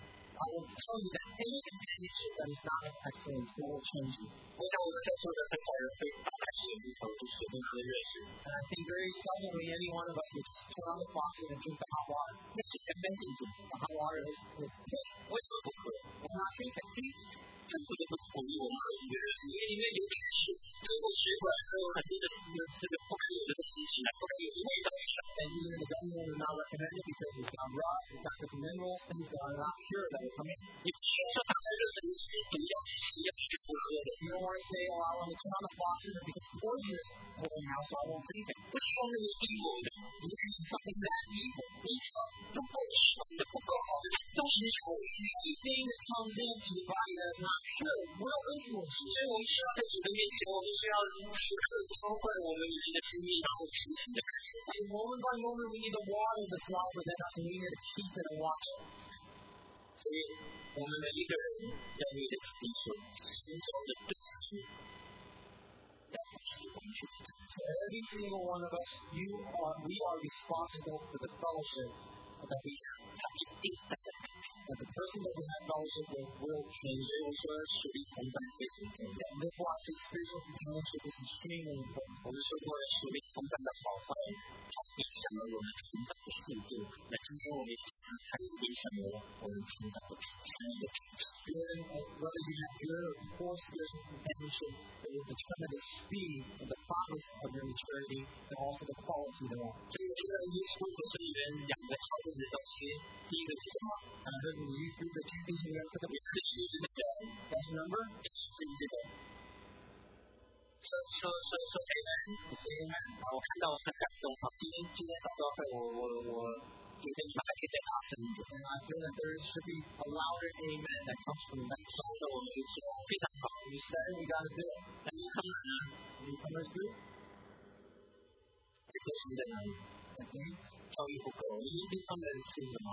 S2: I will tell you that any companionship that is not of excellence will change you.
S1: 我想我们在座的很少人会打开水龙头就随便喝热水。
S2: And I think very seldomly any one of us would just turn on the faucet and drink the hot water.
S1: 那是干干净净，
S2: The hot water is, is clean.
S1: 为什么不喝？
S2: Why not drink it?
S1: 政府就不同意我们喝这个热水，因为里面有铁水，经过血管还有很多的这个不可有的东西进来，不可有的味道进来。
S2: And even the government would not recommend it because it's got rust, it's got different minerals, things that are not pure that will come in.
S1: 你不需要说打开热水是毒药是西药你就不喝的。
S2: You don't want to say, oh, I want to turn on the faucet because poison is pouring out, so I won't drink it.
S1: 不是说那个阴谋的，
S2: You can do something that evil.
S1: 你少不够爽的不够好的都影响我。
S2: Anything that comes into the body that is not pure will influence you.
S1: 所以我们需要在主的面前，我们需要时刻浇灌我们里面的生命，然后清醒的感受。
S2: So moment by moment we need to water this love within us and we need to keep it and watch it.
S1: 所以我们每一个人要为着自己所寻找的对象，要是完全的正确。
S2: So every single one of us, you are, we are responsible for the fellowship that we have.
S1: 他一定带来改变。
S2: And the person that we have fellowship with will change.
S1: 所以我说，属灵同伴非常重要。
S2: And therefore, I say spiritual companionship is extremely important.
S1: 我们说过，属灵同伴的好坏，它影响了我们成长的速度。那今天我们也它也影响了我们成长的生命的品质。
S2: Good, uh, whether you have good or poor spiritual companionship, it will determine the speed and the progress of your maturity and also the quality thereof.
S1: 所以我觉得耶稣所说里面两个超重的东西，第一个是什么？
S2: And I heard when you through the two things you have put up
S1: 也是十字架，
S2: guys remember?
S1: 是这个。说说说说给人，你是啊，我看到我很感动哈。今天今天祷告会，我我我觉得你们还可以再大声一点。
S2: And I feel that there should be a louder amen that comes from that.
S1: 说的我们就说非常好。
S2: You said it, we got to do it.
S1: 那你看呢？
S2: Newcomers group,
S1: 这个是在哪里？
S2: okay?
S1: 教育不够，因为他们是什么？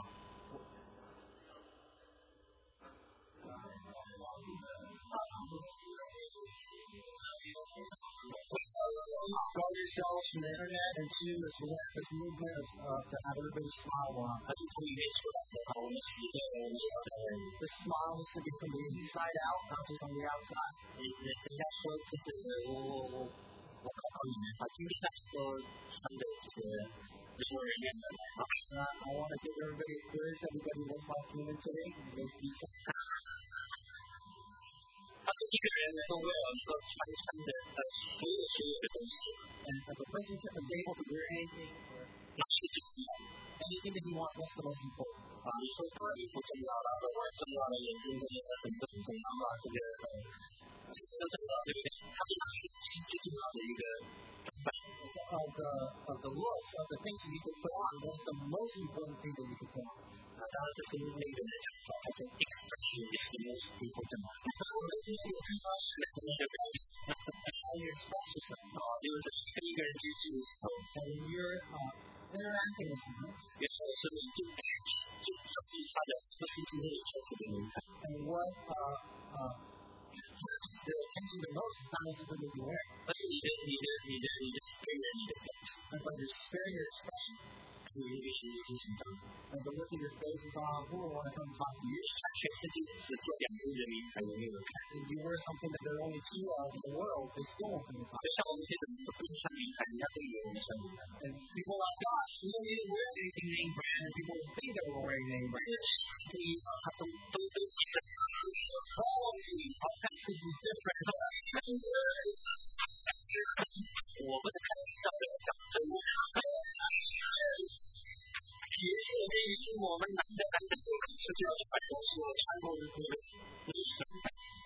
S2: Guard yourselves from the internet, and two is we have this movement of uh, to have everybody smile more.
S1: 还是从里面出来的？我们是的，我们是的。
S2: The smile is to be from the inside out, not just on the outside.
S1: 人人家说就是我我我我考考你们，把今天大家都穿的这个人模人样的来啊。
S2: Uh, I want to give everybody a quiz. Everybody looks like human today. They do something.
S1: 他说一个人能够为了能够穿穿的呃所有所有的东西，
S2: And if a person is able to wear anything,
S1: 哪一个最重要？
S2: anything that he wants, what's the most important?
S1: 啊，你说他衣服重要了，耳环重要了，眼睛重要了，什么都很重要嘛？这个呃，什么都重要，对不对？他是哪一个是最重要的一个装扮？
S2: Of the of the looks of the things that you can put on, what's the most important thing that you can put on?
S1: 啊，当然这是那个人讲法，他说 expression is the most important。我们今天有知道是什么的关系？
S2: How you express yourself.
S1: 啊，就是跟一个人接触的时候，
S2: And when you're uh, interacting with someone,
S1: 原来是你就就注意他的不是今天你确实的灵感。
S2: and what uh, uh, catches their attention the most is not necessarily what you wear,
S1: 而是你的、你的、你的、你的 spirit、你的表情，
S2: but your spirit, your expression.
S1: 有一个学习心情当中，
S2: And the look of your face is, oh, who will want to come talk to you?
S1: 他全世界只做两只人民还有没有看？
S2: If you wear something that there are only two of in the world, they still won't come and talk.
S1: 就像我们这种都不用穿名牌，人家都以为我们穿名牌。
S2: And people are like, gosh, we don't even wear anything name brand, and people will think that we're wearing name
S1: 因
S2: brand.
S1: 为实际的衣服它都都都是在自己的
S2: Quality of message is different.
S1: 我不是开玩笑的，讲真的。也是那一次我们男的男的出去要去办公室，我穿过一个，我就想，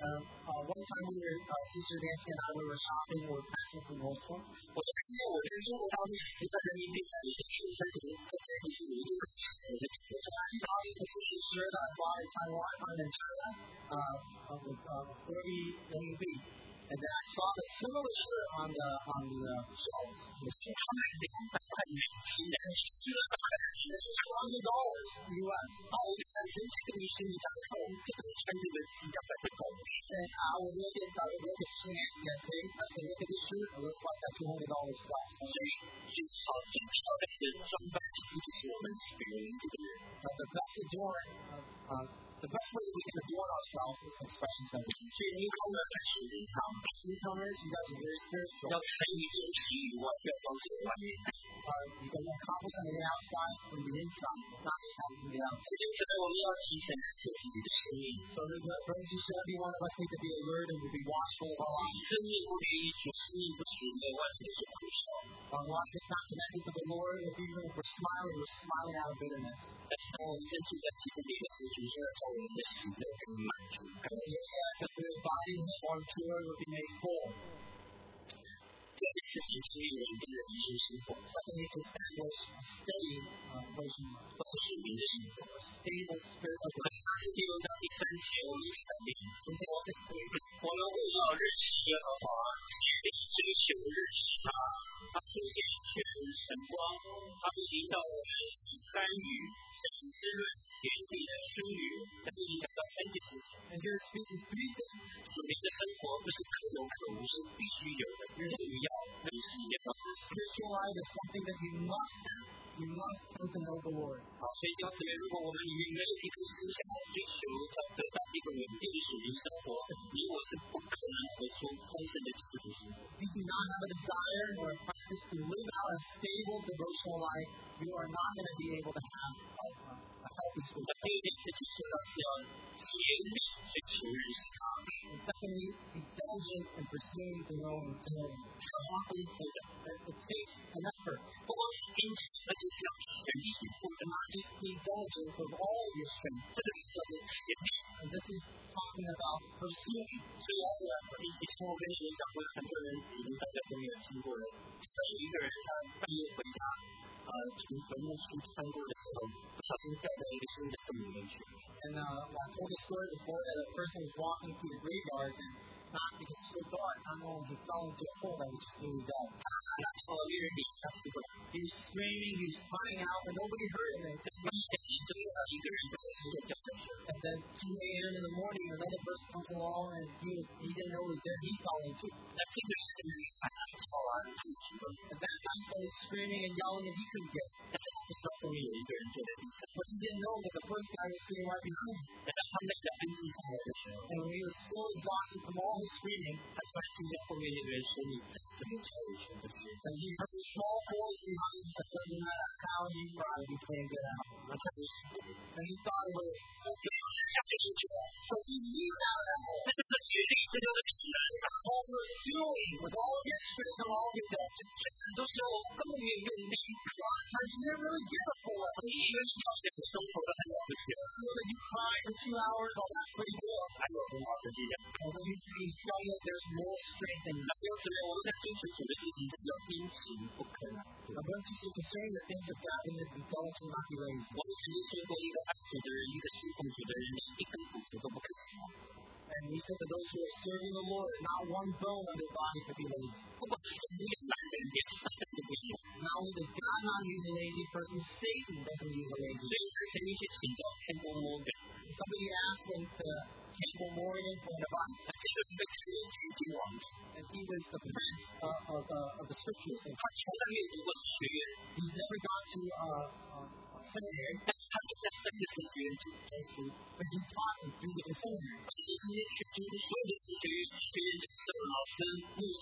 S2: Um, uh, one time we were, uh, Sister Nancy and I, we were shopping, we were passing through Northport.
S1: 我就看见我在中国大陆十块人民币买一件衬衫，怎么在这里是有一个我的这个
S2: I saw a specific shirt I bought in Taiwan, I'm in China, uh, uh, with uh, forty R M B. And then I saw the similar shirt on the on the uh, shelves.
S1: 我说他买两百块美金的，四百块人民币
S2: This was two hundred dollars U S.
S1: 啊，我就很生气，跟你说你讲看我们这个穿这个是两百块高的。
S2: And I was looking, I was looking at Sister Nancy yesterday. I said, look at this shirt, it looks like that two hundred dollars stuff.
S1: 所以最好最漂亮的装扮，其实就是我们是别人这个人。
S2: But the best adorn, uh, uh, the best way that we can adorn ourselves is expressions that we can.
S1: 所以你可能还是银行，
S2: Newcomers, you guys are very spiritual.
S1: 要参与中心以外，不要光是外面。
S2: Uh, you can accomplish on the outside from the inside, not just on the outside.
S1: 所以现在我们要提升自己的生命。
S2: So, the brothers and sisters, every one of us need to be alert and to be watchful of our lives.
S1: 生命不离主，生命不死的，万事是苦笑。
S2: Our life is not connected to the Lord. If even if we're smiling, we're smiling out of bitterness.
S1: 但是当我们真住在基督里的时候，主是要叫我们的喜乐跟满足感。
S2: If we're abiding in Him, our joy will be made full.
S1: 第二件事情，建立人跟人一生生活，
S2: Secondly, to establish a steady uh, relationship,
S1: 或是属灵的生活。
S2: a stable spiritual
S1: 我们是第六章第三节，我们一起来念。
S2: relationship.
S1: 我们为要认识耶和华，竭力追求认识他。他出现却如晨光，他会引导我们行甘雨，神滋润田地的蔬雨。在这里讲到三件事情。
S2: And here it speaks of three things.
S1: 属灵的生活不是可有可无，是必须有的，必须要认识耶和华。
S2: Spiritual life is something that you must have. You must come to know the Lord.
S1: 好，所以教姊妹，如果我们里面没有一颗思想追求要得到一个稳定的属灵生活，你我是不可能活出丰盛的基督徒生活。
S2: If you do not have a desire or a practice to live out a stable devotional life, you are not going to be able to have a, a, a healthy
S1: 那
S2: spiritual
S1: 第二件事情说到是要竭力追求认识他，
S2: life. And secondly, be diligent in pursuing the known Him.
S1: 是要花功夫的，
S2: It, it takes an effort.
S1: 不光是因此，而且是要全力以赴的。
S2: Just be diligent with all your strength.
S1: 这个是叫做竭力。
S2: And this is talking about pursuing.
S1: 所以我以以前我跟你们讲过，很多人已经大家都没有听过了。有一个人他半夜回家，呃，从坟墓处穿过的时候，不小心掉到一个新的洞里面去。
S2: And uh, I told the story before that a person was walking through the graveyards and not because it's so dark, not knowing he fell into a hole that was just really dark.
S1: 他朝猎人里下去过，
S2: He was screaming, he was crying out, and nobody heard him.
S1: 一眼一睁到一个人不小心就掉下去了。
S2: And then two a.m. in the morning, another person comes along and he was he didn't know it was there. He fell into it.
S1: 那这个人真的是喊啊吵啊出去了，
S2: And that guy started screaming and yelling, and he couldn't get it.
S1: 但是他不知道后面有一个人坐在地上。
S2: But he didn't know that the first guy was sitting right behind him.
S1: 等到他累得安静下来的时候，
S2: And when he was so exhausted from all his screaming,
S1: 他突然听见后面那个人说：“你这边超有钱的事。”
S2: and he heard a small voice behind him that doesn't matter how you try, you can't get out.
S1: 那他就死了。
S2: And he thought it was,
S1: 下就进去了。
S2: so he knew out of that hole.
S1: 这叫做决定，这叫做体能。
S2: All pursuing with all of your strength and all of your depth.
S1: 很多时候我们根本没有用力，
S2: A lot of times you didn't really give a full effort.
S1: 你以为你找一个生活的很了不起了，
S2: You know that you cried for two hours, oh that's pretty good.
S1: 还有很好的力量。
S2: And when you see young, there's more strength in you.
S1: 那有姊妹，我们在追求主的事情是要殷勤不可懒。
S2: Now, brothers and sisters, concerning the things of God, we need to be diligent, not be lazy.
S1: 我们曾经说过，一个爱主的人，一个侍奉主的人，连一根骨头都不可少。
S2: And we said that those who are serving the Lord, not one bone on their body could be lazy.
S1: 不管是你也懒人，连撒旦都不一样。
S2: Not only does God not use a lazy person, Satan doesn't use a lazy
S1: 所以他曾经去请教天公摩根，
S2: person. Somebody asked him to Campbell Morgan for an advice.
S1: 这个被称为基金王子，
S2: And he was the prince uh, of, uh, of the scriptures. And
S1: 他从来没有读过神学院，
S2: he's never gone to uh, uh, seminary,
S1: 但是他就在三个神学院读。
S2: but he taught in three different seminaries.
S1: 而且今天去读所有的神学院、神学院讲授老师、牧师，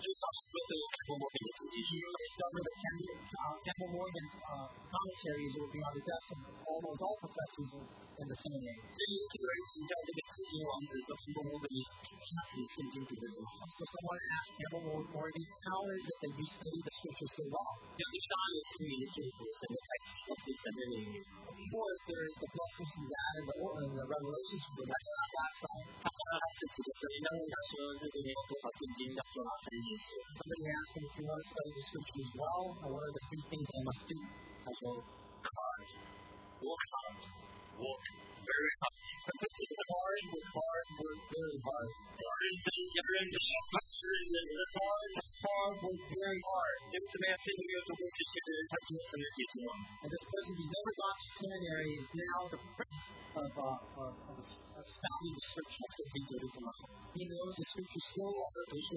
S1: 就找出了对Campbell Morgan 的自己去。
S2: You discover that Campbell, uh, Campbell Morgan's uh, commentaries will be on the desk of almost all professors in, in the seminary.
S1: 所以是有人请教这个圣经王子说 Campbell Morgan 你他读圣经读得很好。
S2: So someone asked Campbell Morgan, how is it that you study the scripture so well?
S1: 有这个当然有圣灵的祝福，神的开启，这是神的灵力。
S2: Of course, there is the blessings from that and the, and the revelations from that side.
S1: 他找到他自己的时候，当问他说如果你要读好圣经，要做哪三件事？
S2: Somebody asked him if you want to study the scriptures well, or what are the three things I must do?
S1: 他说 hard, work hard, work very hard.
S2: hard, work hard, work very hard.
S1: 要认真，要认真，要是认真的
S2: hard, hard, work very hard.
S1: 对不怎么样？这个没有读过神学的人，他今天成了解经王。
S2: And this person who's never gone to seminary is now the prince of, uh, of, of, of studying the scriptures. He knows the scriptures so well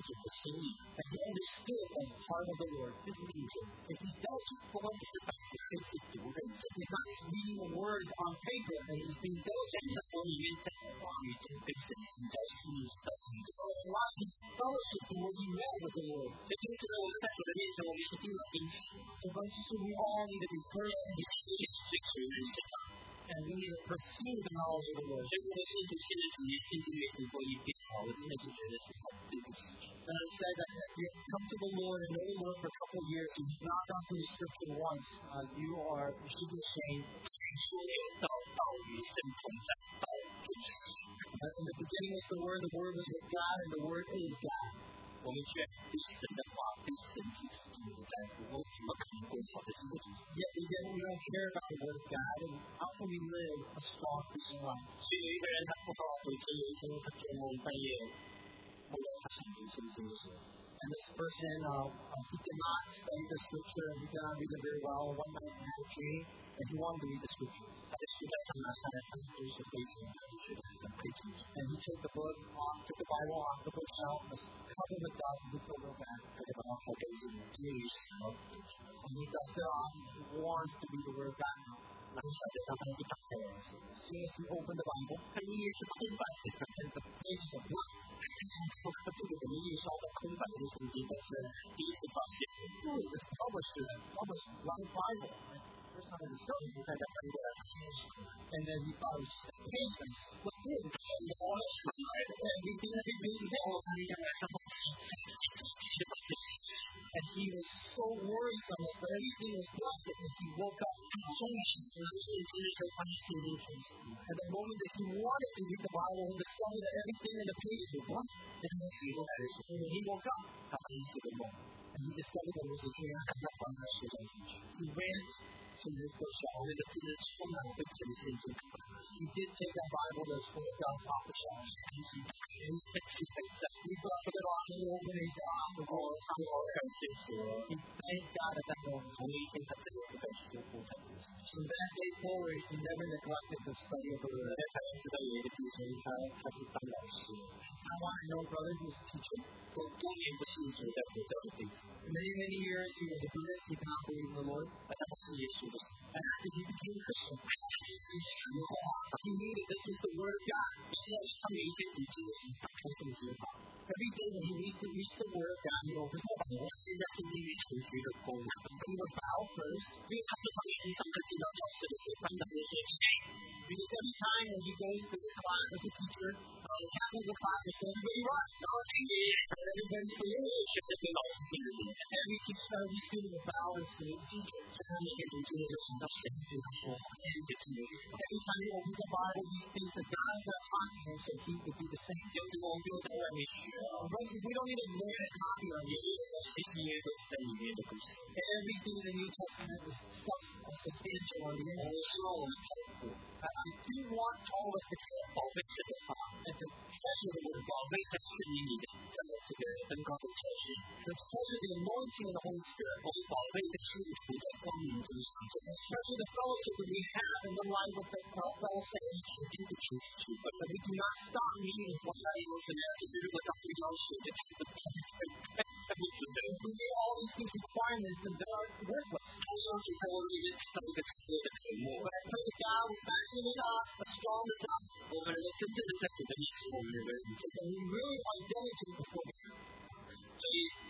S2: that he understood the heart of the Lord. This is easy. If he doesn't want to sit back to face it, he's not reading the word on paper, and he's being diligent.
S1: 我里面在话语中跟神心交心意到心中。
S2: A lot of fellowship to what you met with the Lord.
S1: 所以因此呢，我们在主的面前，我们一定要因此。
S2: So, brothers and sisters, we all need to be perfect.
S1: 追求认识他。
S2: And we need to pursue the knowledge of the Lord.
S1: 所以我的信徒现在几年圣经没读过一遍啊，我真的是觉得是很对不起。
S2: And I said that if you come to the Lord and know the Lord for a couple of years, and you've not gone through the scripture once, uh, you are you should be ashamed.
S1: 说有道，道与神同在，道就是神。
S2: In the beginning was the Word, the Word was with God, and the Word is God.
S1: 我们居然对神的话、对神自己这么不在乎，我怎么可能过好的生活？
S2: Yet we don't, we don't care about the Word of God, and how can we live a strong Christian life?
S1: 所以有一个人他不好好读经，有一天他做梦半夜，梦到他想读圣经的时候。
S2: And this person, uh, uh, he did not study the scripture, and he did not read it very well. One night he had a dream, and he wanted to read the scripture.
S1: 他在书架上拿下来，他就是背诵，他就觉得很背清楚。
S2: And he took the book off, took the Bible off the bookshelf, was covered with dust, and he put it back.
S1: 他就把它后背是基于神的。
S2: And he dusted it off, and he wants to read the Word of God now.
S1: 然后小学当他一打开来的时候，
S2: As soon as he opened the Bible,
S1: 他一页是空白的，and the pages of blank。说他这个怎么印刷的空白的圣经，但是第一次发现
S2: who is this publisher that published one Bible? First time I discovered it,
S1: 大家翻过来，他先是
S2: and then he thought it was just a page, and what is it?
S1: all 出来的，
S2: And he didn't think it was
S1: 然后他应该上到七七七七到这十。
S2: and he was so worrisome that everything was perfect, and he woke up.
S1: 终于是不是圣经的时候，发现圣经全是。
S2: And the moment that he wanted to read the Bible, he discovered that everything in the pages was blank.
S1: 但是他醒过来的时候，
S2: And when he woke up,
S1: 他发现是个梦，
S2: and he discovered that it was a dream,
S1: 他放他书上进去。
S2: he ran to his bookshelf.
S1: 那个真的充满被神圣经看到。
S2: He did take that Bible that was full of dust off the shelf.
S1: 开始开始被气氛在。
S2: He dusted it off, and he opened his eyes.
S1: 然后他好感谢说，
S2: He thanked God at that moment.
S1: 从那一天他真的不再疏忽他的事。
S2: From that day forward, he never neglected the study of the Word.
S1: 在台湾知道有一个弟兄，他他是当老师，
S2: I want to know, brother, he was a teacher.
S1: 多多年不信主，在佛教的弟子，
S2: Many, many years he was a Buddhist. He did not believe in the Lord.
S1: 而他是耶稣的时候，
S2: And after he became a Christian,
S1: 他其实是神的话。
S2: he knew that this was the Word of God.
S1: 是他每一天读经的时候，打开圣经吧。
S2: Every day when he reads the, reads the Word of God, he opens the Bible.
S1: 现在圣经与程序的功能，
S2: He would bow first,
S1: 因为他是他每次上课进到教室的时候，班长就说：“请。”
S2: because every time when he goes to this class as a teacher, uh, the captain of the class will say, everybody rise.
S1: 然后请你，
S2: And everybody
S1: 因为学生跟老师进入里面，
S2: Every teacher, every student will bow and say, teacher.
S1: 所以他每天读经的时候，想到神对他说话，也进入里面。
S2: Every time he opens the Bible, he thinks that God is not talking to him, so he would do the same.
S1: 就这个我们不用在外面学啊，
S2: Brothers, we don't need to learn and copy on
S1: 也
S2: you.
S1: 是其实因为都是在里面的故事。
S2: Everything in the New Testament is subs- uh, substantial on the
S1: 我
S2: end.
S1: 希望我们照顾，
S2: I I do want all of us to care
S1: 宝贝神的话，
S2: and to treasure the Word of
S1: 宝
S2: God,
S1: 贝他圣灵里的的这个登高的教训，
S2: to treasure the anointing of the Holy Spirit,
S1: 我们宝贝的信徒在光明中上这个
S2: treasure the fellowship that we have in the life of the uh, fellow saints,
S1: 这个主主本
S2: that we do not stop meeting
S1: 我还有什么呀？就是如果到这个要求，就太不太不值得。
S2: If we meet all these these requirements, then they are worthless.
S1: 我希望主在我里面找到一个成功的题目，
S2: But I pray that God will fasten in us a strong desire,
S1: 我们能够真正的在主的面前，我们能够理解。
S2: that we really are diligent before God.
S1: 所以，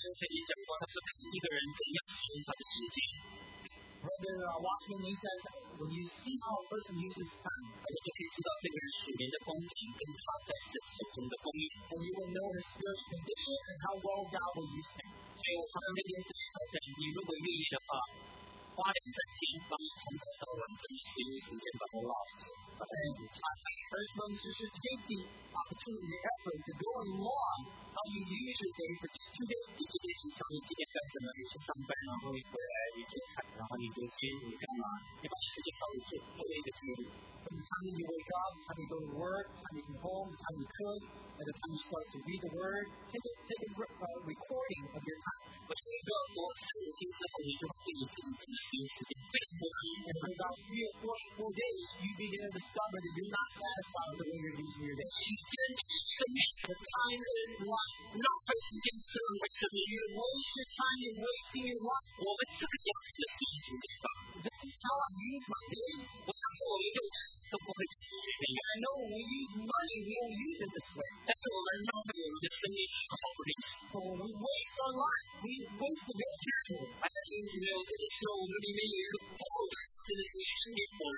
S1: 曾经讲过，他说一个人怎样使用他的时间。
S2: Brother uh, Watchman Lee says, when you see how a person uses time,
S1: 我们就可以知道这个人属灵的光景跟他在神手中的供应。
S2: and you will know his spiritual condition and how well God will use him.
S1: 所以我常常跟弟兄姊妹说，你如果愿意的话，花两三天帮你从早到晚这么使用时间把它拉出来。
S2: And I urge brothers and sisters to take the opportunity, the effort to go and log how you use your day for just two days.
S1: 你今天起床，你今天干什么？你去上班，然后你回来，你做菜，然后你读经，你干嘛？你把时间稍微做做一个记录。
S2: From the time you wake up, the time you go to work, the time you come home, the time you cook, and the time you start to read the Word, take a, take a uh, recording of your time.
S1: 我相信不要多三五天之后，你就会对你自己怎么使用时间非常不满意。
S2: And for about three or four, four days, you begin to discover that you're not satisfied with the way you're using your day.
S1: 时间就是生命，
S2: The time is life.
S1: 浪费时间是浪费生命。
S2: You waste your time, you're wasting your life.
S1: 我们这个样子的使用时间法，
S2: This is how I use my days.
S1: 我相信我们用词都不会只是这样。
S2: I know when we use money, we don't use it this way.
S1: 但是我们浪费我们的生命毫不吝啬。
S2: So when we waste our life, we waste it very carefully.
S1: 而且弟兄姊妹，我这个时候我们里面有一个火，真的是心里火热。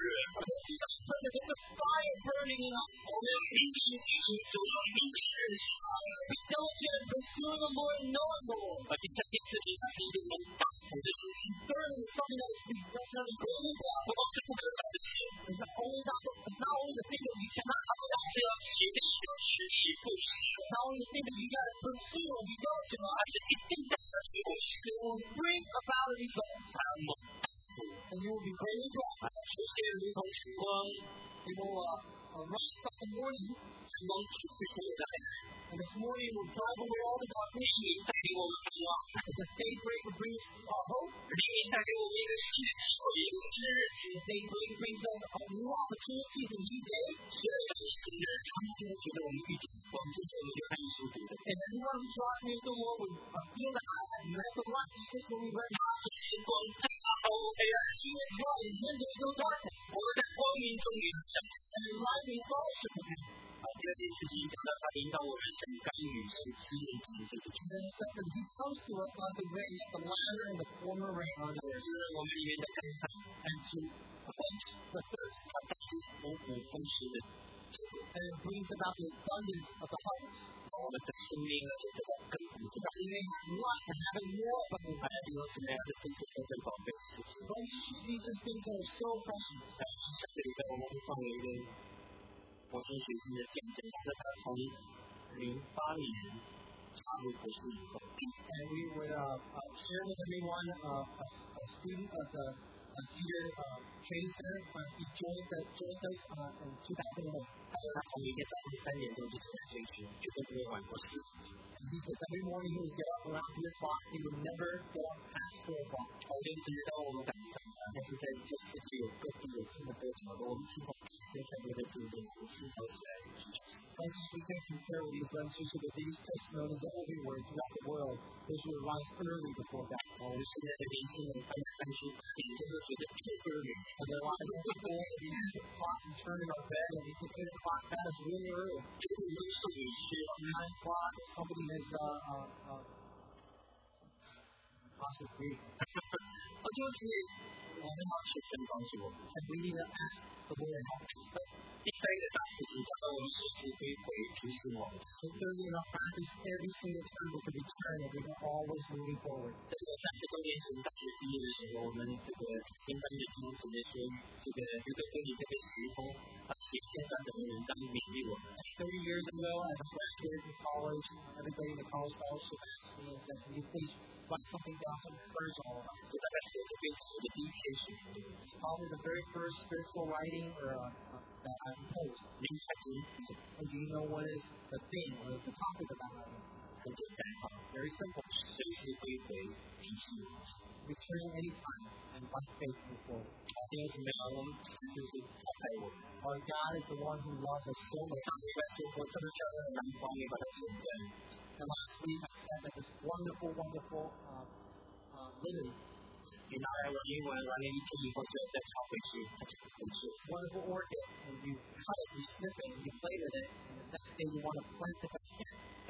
S2: But there's a fire burning in us.
S1: 我们要殷勤去寻求，要殷勤认识他。
S2: Be diligent in pursuing the Lord and knowing the Lord.
S1: 而第三件事情是一个能大头的事情，
S2: Thirdly, it's something that is necessarily good and bad.
S1: 不光是不可少的事，
S2: It's not only that, it's not only the thing that you cannot
S1: 它不但是要竭力要全力以赴使，
S2: it's not only the thing that you got to pursue and be diligent on,
S1: 而是一定的是结果是
S2: it will bring about a result.
S1: 他猛大头，
S2: And you will be greatly glad.
S1: 出现如同晨光，
S2: It will uh, uh, rise up in the morning,
S1: 晨光出自所有的海南，
S2: and this morning will drive away all the darkness.
S1: 黎明带给我们盼望，
S2: The daybreak will bring us uh, hope.
S1: 黎明带给我们一个新的机会，一个新的日子。
S2: The daybreak brings us uh, new opportunities and new day.
S1: 虽然是新的人，他们就会觉得我们遇见光，这是我们约翰一书读的。
S2: And everyone who draws near the Lord will uh, feel that I have met the righteousness when we read
S1: 他就是光，在他毫无黑暗。
S2: He is light, in him there is no darkness.
S1: 我们在光明中与他相见。
S2: And in light we fellowship with him.
S1: 啊，第二件事情讲到他领导我们像甘雨是知人知这个主。
S2: And then it says that he comes to us like the rain, the latter and the former rain on the
S1: 是我们里面的干旱，
S2: and to quench the thirst.
S1: 他带进丰富丰实的结果，
S2: And it brings about the abundance of the harvest.
S1: 我们的生命而且得到更丰盛的。
S2: Living life and having more abundant
S1: 还
S2: life.
S1: 有什么样的真正真正宝贝的事情？
S2: Brothers and sisters, these are things that are so precious.
S1: 在下个礼拜我们会放一个国中学生的见证，在他从零八年加入国术以后，
S2: And we would uh, uh, share with everyone uh, a, a student of the uh, Cedar uh, Training Center. Uh, he joined, the, joined us uh, in two thousand one.
S1: 他说他从每天早上三点钟就起来练习，绝对不会晚过四点。
S2: And he says every morning he would get up around three o'clock. He would never get up past four o'clock.
S1: 我就知道我们感伤啊，但是在这世界有各地有这么多角落，我们听到跟很多的见证，我们清早起来就去就是。
S2: As we can compare with these brothers and sisters, that these testimonies are everywhere throughout the world. Those who rise early before God.
S1: 我们现在的年轻人翻来翻去，眼睛都觉得这个人，
S2: And there are a lot of people we toss and turn in our bed and we think eight o'clock that is really early.
S1: 这个都是你需要
S2: Nine o'clock, somebody is uh, uh, uh, possibly.
S1: 我就是我们要求神帮助我们。
S2: And we need to ask the Lord to help us.
S1: 第三个大事情讲到我们随时归回，平时往事。
S2: So thirdly, in our practice, every single time we can return and we are always moving forward.
S1: 在这个三十多年前大学毕业的时候，我们这个天班的弟兄姊妹说，这个有个跟你特别时空，啊，写天上的文章勉励我们。
S2: Thirty years ago, as I graduated from college, everybody in the college fellowship asked me and said, "Can you please write something down to encourage all of us?"
S1: 这大概是我这边写的第一篇学的文章。
S2: Probably the very first spiritual writing or uh, uh, that I composed.
S1: 您才知
S2: And do you know what is the thing or the topic of that writing?
S1: 很简单哈，
S2: Very simple.
S1: 随时归回，平时往事。
S2: Return anytime and by faith move forward.
S1: 弟兄姊妹啊，我们神就是他爱我们。
S2: Our God is the one who loves us so
S1: 我
S2: much.
S1: 上礼拜说过这么漂亮的南方，你把它剪断。
S2: And last week I said that this wonderful, wonderful uh, uh, lily,
S1: 你拿来玩一玩，玩了一天以后就要再插回去，它就不会做。
S2: wonderful orchid, and you cut it, you snip it, and you play with it, and the next day you want to plant it back in.
S1: 可是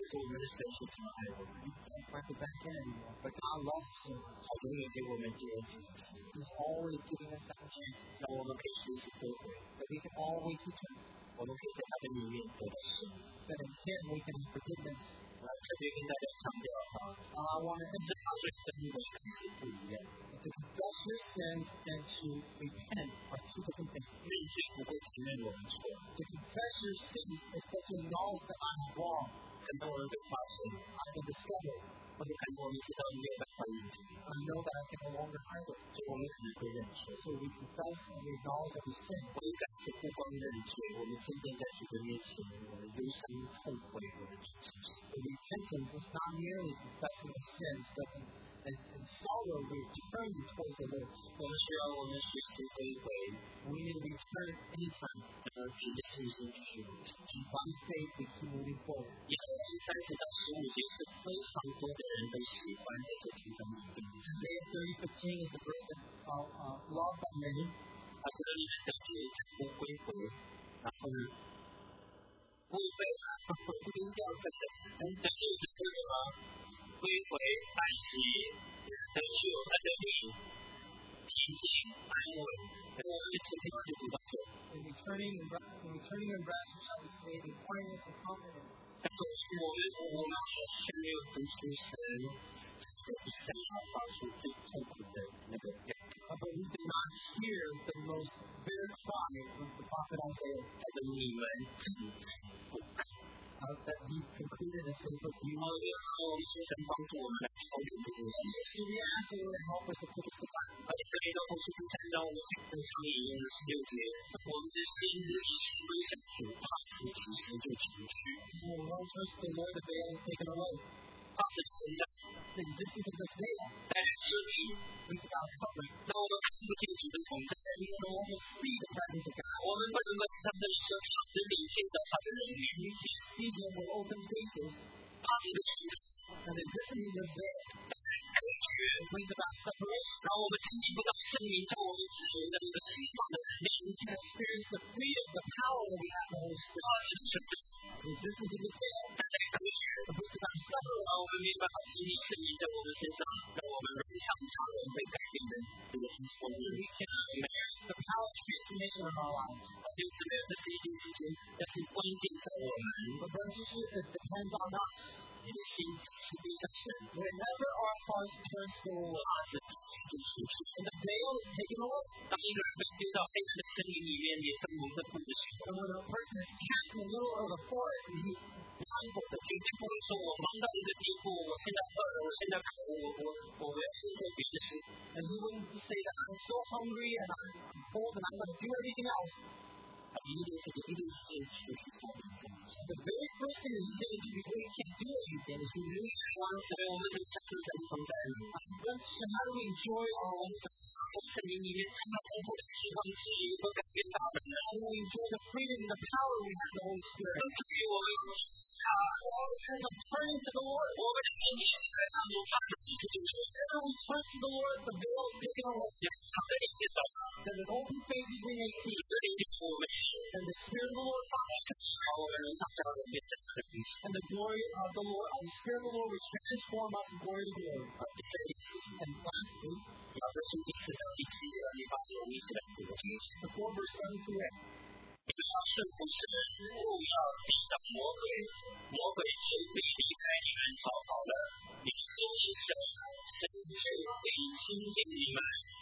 S1: 是我们的神是这么爱我们。
S2: Can't fight the back end anymore. But God loves us so much.
S1: 他永远给我们第二次机会，
S2: He's always giving us second chances.
S1: 让我们可以随时归回，
S2: That we can always return.
S1: 我们可以在他的里面得到生命。
S2: That in Him we can have forgiveness.
S1: 我特别跟大家强调哈，
S2: Uh, I want to
S1: 是他对生命的看是不一样的。
S2: to confess your sins and to repent are two different things.
S1: 认罪不会承认我们错，
S2: To confess your sins is supposed to acknowledge that I am wrong.
S1: 很多人会发现，
S2: I've been discovered.
S1: 或者很多人知道没有办法认罪，
S2: I know that I can no longer hide it.
S1: 所以我们可能会认错。
S2: So we confess and we acknowledge that we sin.
S1: 悔改是不光认罪，我们真正在主的面前，我们忧伤痛悔我们的罪。
S2: So repentance is not merely confessing the sins, but in, in, in sorrow we turn towards the Lord.
S1: 我们需要我们随时归回，
S2: We need to return anytime.
S1: 然而凭着信心继续往前。
S2: And by faith we keep moving forward.
S1: 以上第三十到十五节是非常多的人都喜欢在这其中一个例子。
S2: Isaiah thirty fifteen is a verse that uh, uh, loved by many.
S1: 他说你们得罪才不归回，然后呢，不会啊，这个要跟的，得罪这个什么？归回安息，得救得力，平静安稳，然后这些地方就读到这。
S2: In returning and re- in returning and rest shall be saved in quietness and confidence.
S1: 但是我们我们却没有读出神的神啊发出最痛苦的那个表。
S2: Uh, but we did not hear the most bitter cry of the prophet Isaiah.
S1: 他的你们自己不敢。
S2: Uh, that he concluded and said, "But you
S1: 然后就说神帮助我们来操练这件事。
S2: so we ask the Lord to help us to put this to back."
S1: 而且这里到后书第三章，我们分享引用的十六节，我们的心其实归向主，怕是其实就除去。
S2: When one turns to the Lord, the veil is taken away.
S1: 怕是成长，
S2: The existence of this veil
S1: 但是你
S2: brings about covering.
S1: 当我们看不清主的存在，
S2: We can no longer see the presence of God.
S1: 我们不能够像这里说，场子里见到他的人里，
S2: We can't see Him with open faces.
S1: 怕是的存在，
S2: And the existence of this veil
S1: 感觉
S2: brings about separation.
S1: 让我们经历不到圣灵叫我们自由的那个释放的能力。
S2: We can experience the freedom, the power that we have in the Holy
S1: 怕
S2: Spirit.
S1: 是存在，
S2: The existence of this veil
S1: 带来感觉，
S2: brings about separation.
S1: 让我们没办法经历圣灵在我们身上，让我们人上常人被改变的这个经历。
S2: We can experience the power of transformation in our lives.
S1: 因此呢，这是一件事情，但是关键在我们，
S2: But brothers and sisters, it depends on us.
S1: 你的心只是归向神，
S2: Whenever our hearts turn to the Lord
S1: 怕是只是就出去。
S2: and the veil is taken away,
S1: 当一个人被丢到黑暗的森林里面，也是蒙着布的时候，
S2: and when a person is cast in the middle of the forest and he's blindfolded,
S1: 绝对不会说我忙到一个地步，我现在饿了，我现在渴，我我我我要去做别的事。
S2: and he wouldn't say that I'm so hungry and I'm cold and I'm going to do everything else.
S1: 第一件事情，一定是去去操练圣灵。
S2: The very first thing that he said to before you can't do anything is we really
S1: 光是我们这个享受神同在里，
S2: so how do we enjoy our life?
S1: 在圣灵里面看到丰富的释放自由和改变大本的。
S2: How do we enjoy the freedom and the power we have in the Holy Spirit?
S1: 至于我们啊，
S2: All because of turning to the Lord.
S1: 我们的心情是在上主发的事情里面，
S2: Whenever we turn to the Lord, the veil is taken away.
S1: 也是常在理解到他，
S2: That with open faces we may see,
S1: 这里就是我们心，
S2: and the Spirit of the Lord follows.
S1: 把我们人上加人变成他的平时。
S2: And the glory of the Lord, of the Spirit of the Lord, will transform us from glory to glory.
S1: 第三件事情，
S2: And lastly,
S1: 雅各书第四章第七节到第八节，我们一起来读。
S2: James chapter four, verse seven through eight.
S1: 你们要顺服神，不要抵挡魔鬼，魔鬼就会离开你们逃跑了。你们亲近神，神就会亲近你们。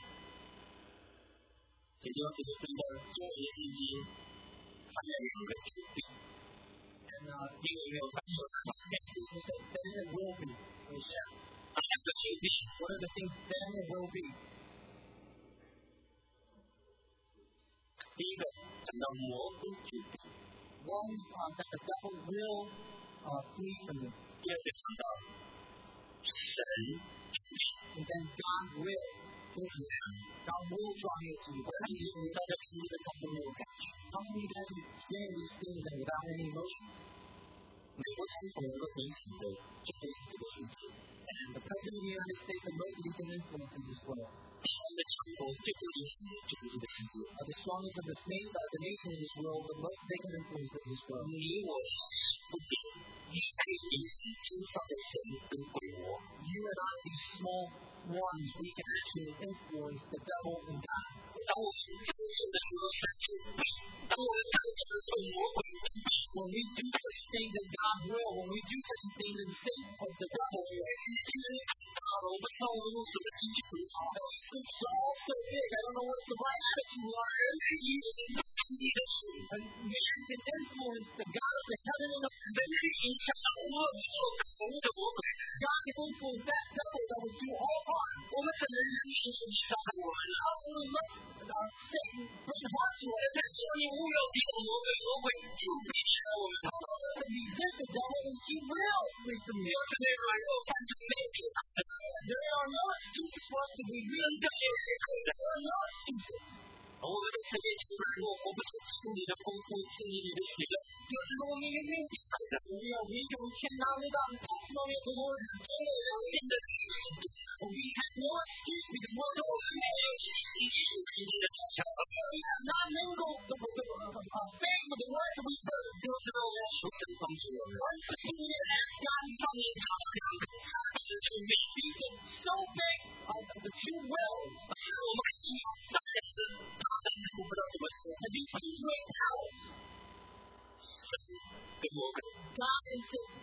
S1: 这地方这个分的中文圣经，它有两个主题，
S2: And uh,
S1: 因为没有反说它是两个
S2: Jesus said, then it will be. We shall.
S1: 两个主题。
S2: What are the things then it will be?
S1: 第一个讲到魔鬼主题，
S2: One, uh, that the devil will uh, flee from you.
S1: 第二个讲到神主题。
S2: And then God will. God will draw you to you.
S1: 我看见你大家听这个当中没有感觉，
S2: How many of you guys are hearing these things and without any emotion?
S1: 美国总统能够影响的就会是这个世界。
S2: And the President of the United States, the most he can influence in this world.
S1: 第三个强国最多影响的就是这个世界。
S2: Uh, the strongest of the, na- uh, the nation in this world, the most they can influence in this world.
S1: 你我其实是不点，你可以影响天上的神跟鬼魔。
S2: You and I, these small ones, we can actually influence the devil and God.
S1: 当我们做事的时候，神就必；当我们做事的时候，魔鬼就必。
S2: When we do such things that God will, when we do such a thing that Satan of the devil will,
S1: 今天大了，我不知道我们用什么心去读它。
S2: it's all so big, I don't know what's the right attitude on it.
S1: 一是经历的事，
S2: And man can influence the God of the heaven and the
S1: 人可以影响到我们做口的魔鬼。
S2: God can influence that devil that will do all harm.
S1: 我们可能人心是你伤害我们了。
S2: Not only must uh, Satan bring harm to us,
S1: 但是你无有敌的魔鬼，魔鬼就必离开我们逃跑。
S2: and resist the devil, and he will flee from
S1: 没
S2: you.
S1: 有这类软弱犯罪没有解答的。
S2: There are no excuses for us to be
S1: 人
S2: weak.
S1: 的有些可能。
S2: There are no excuses.
S1: 我们在神面前软弱，活不出基督里的丰富，赐你你的喜乐，就是我们也运气的。
S2: We are weak and we cannot live out the testimony of the Lord.
S1: 新的知识，
S2: And we have no excuse because
S1: 我
S2: we're
S1: 说我们没有细细艺术情境的指强。
S2: we have not mingled the, the, the, uh, uh, faith with the words that we've heard.
S1: 就是让我们求神帮助我们。
S2: Once we ask God to
S1: 当你常常两个差距的去面，
S2: be so big of the two wills,
S1: 是我们可以这样子，大胆的我不知道怎么说。
S2: and these two great powers,
S1: 神跟魔鬼，
S2: God and Satan.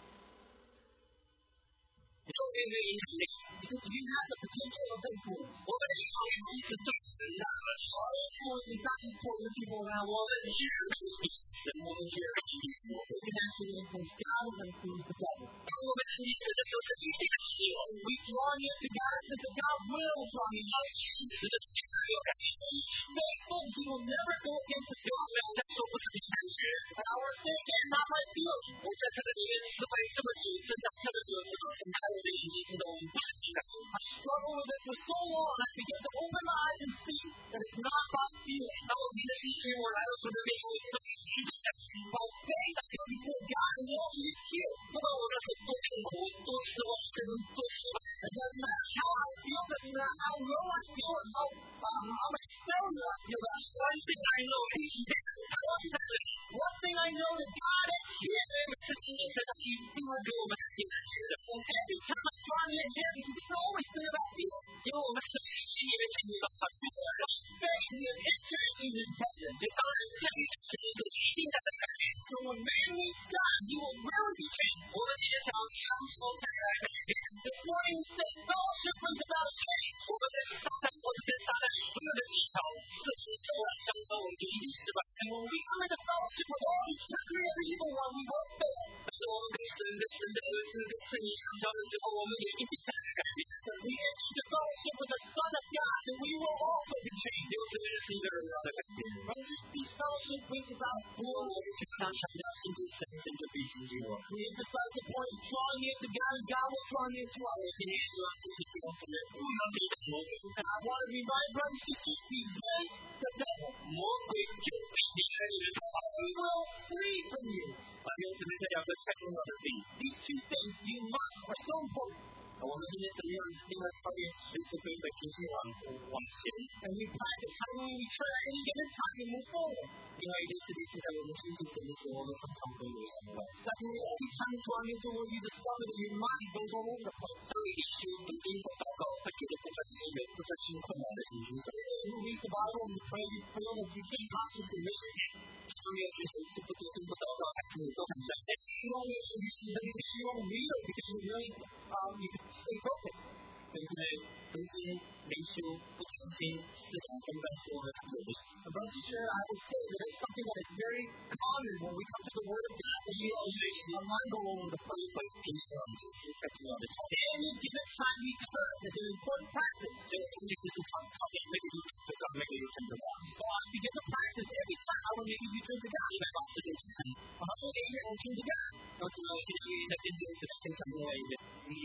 S1: 你说我们有没有影响力？
S2: Because you have the potential of influence.
S1: 我们的影响力不是对神的，而是
S2: Our influence is not just towards the people around
S1: 我
S2: us.
S1: 们也可以影响神，我们也可以影响魔鬼。
S2: We can actually influence God and influence the devil.
S1: 当我们亲近神的时候，神一定是我们
S2: We draw near to God, says that God will draw near to us.
S1: 信实的主没有改变。
S2: Faithful, He will never go against His
S1: 有
S2: will.
S1: 没有在说不是凭感觉？
S2: And our faith is not by feeling.
S1: 我在这个里面思维这么久，挣扎这么久，直到神开我的眼睛，知道我们不是凭感觉。
S2: I struggle with this for so long, I begin to open my eyes and see that it's not by feeling.
S1: 当我凭着信心，我来到神的面前，我知道我不是感觉。
S2: By faith, I come before God and know He is here.
S1: 不管我那时候多痛苦、多失望，甚至多失败，
S2: It doesn't matter how I feel, doesn't matter how low I feel, or how, um, how much failure I feel. That
S1: one thing I know is that 我是在这里。
S2: one thing I know that God is here.
S1: 所以每次亲近神，他一定会给我们看见感觉的。
S2: And every time I draw near Him, He can always feel that feeling.
S1: 因为我们是信心里面进入到他的国度。
S2: Faith, we have entered into His presence.
S1: 也当然，在于神的时候，一定在在改变。
S2: So when man meets God, He will really be changed.
S1: 我们今天早上相说带来改变。
S2: This morning we said fellowship brings about change.
S1: 我们在撒旦或者跟撒旦所有的技巧试图收来相收，我们就一定失败。
S2: And when we come into fellowship with all the trickery of the evil one, we will fail.
S1: 但是我们跟神的神的儿子跟圣灵相交的时候，我们也一定在改变。
S2: When we enter into fellowship with the Son of God, then we will also be changed.
S1: 有时候是一个人的改变。
S2: Brothers, this fellowship brings about
S1: 我
S2: glory.
S1: 们去跟他强调亲近神，神就必亲近我。
S2: We emphasize the point of drawing near to God, and God will draw near to us.
S1: 我今天希望继续提供神的不要抵挡魔鬼，
S2: And I want to remind brothers and sisters, resist the devil.
S1: 魔鬼就必离开你们的跑。
S2: He will flee from you.
S1: 啊，弟兄姊妹，这两个太重要的病。
S2: These two things you must are so important.
S1: 我们今天怎么样另外操练随时可以在平行往往前？
S2: And we practice how we return at any given time and move forward.
S1: 另外一件事情是在我们亲近神的时候，我们常常会有什么？
S2: Secondly, every time you draw near to Lord, you discover that your mind goes all over the place.
S1: 当你一去读经或祷告，会觉得不专心，有不专心困难的情绪上。
S2: You read the Bible and you pray, you feel that you can't constantly listen.
S1: 当你有觉得是不读经不祷告，还是你都很专心。
S2: You don't listen, you, you don't read it because you really, um, you can stay focused.
S1: 但是读经、灵修不专心，思想分散是我们常有的事情。
S2: But brother, sister, I would say that it's something that is very common when we come to the Word of God. We our mind go over the place.
S1: 会平时我们只是太重要的操练。
S2: Any given time we turn is an important practice.
S1: 这个中间就是操操练，那个就这个那个就真的哇。
S2: So I begin to practice every time I will make a return to God.
S1: 一百八十点出生，
S2: one hundred eight years old to God.
S1: 当时呢，我现在愿意在跟这个时代分享另外一个另一个点。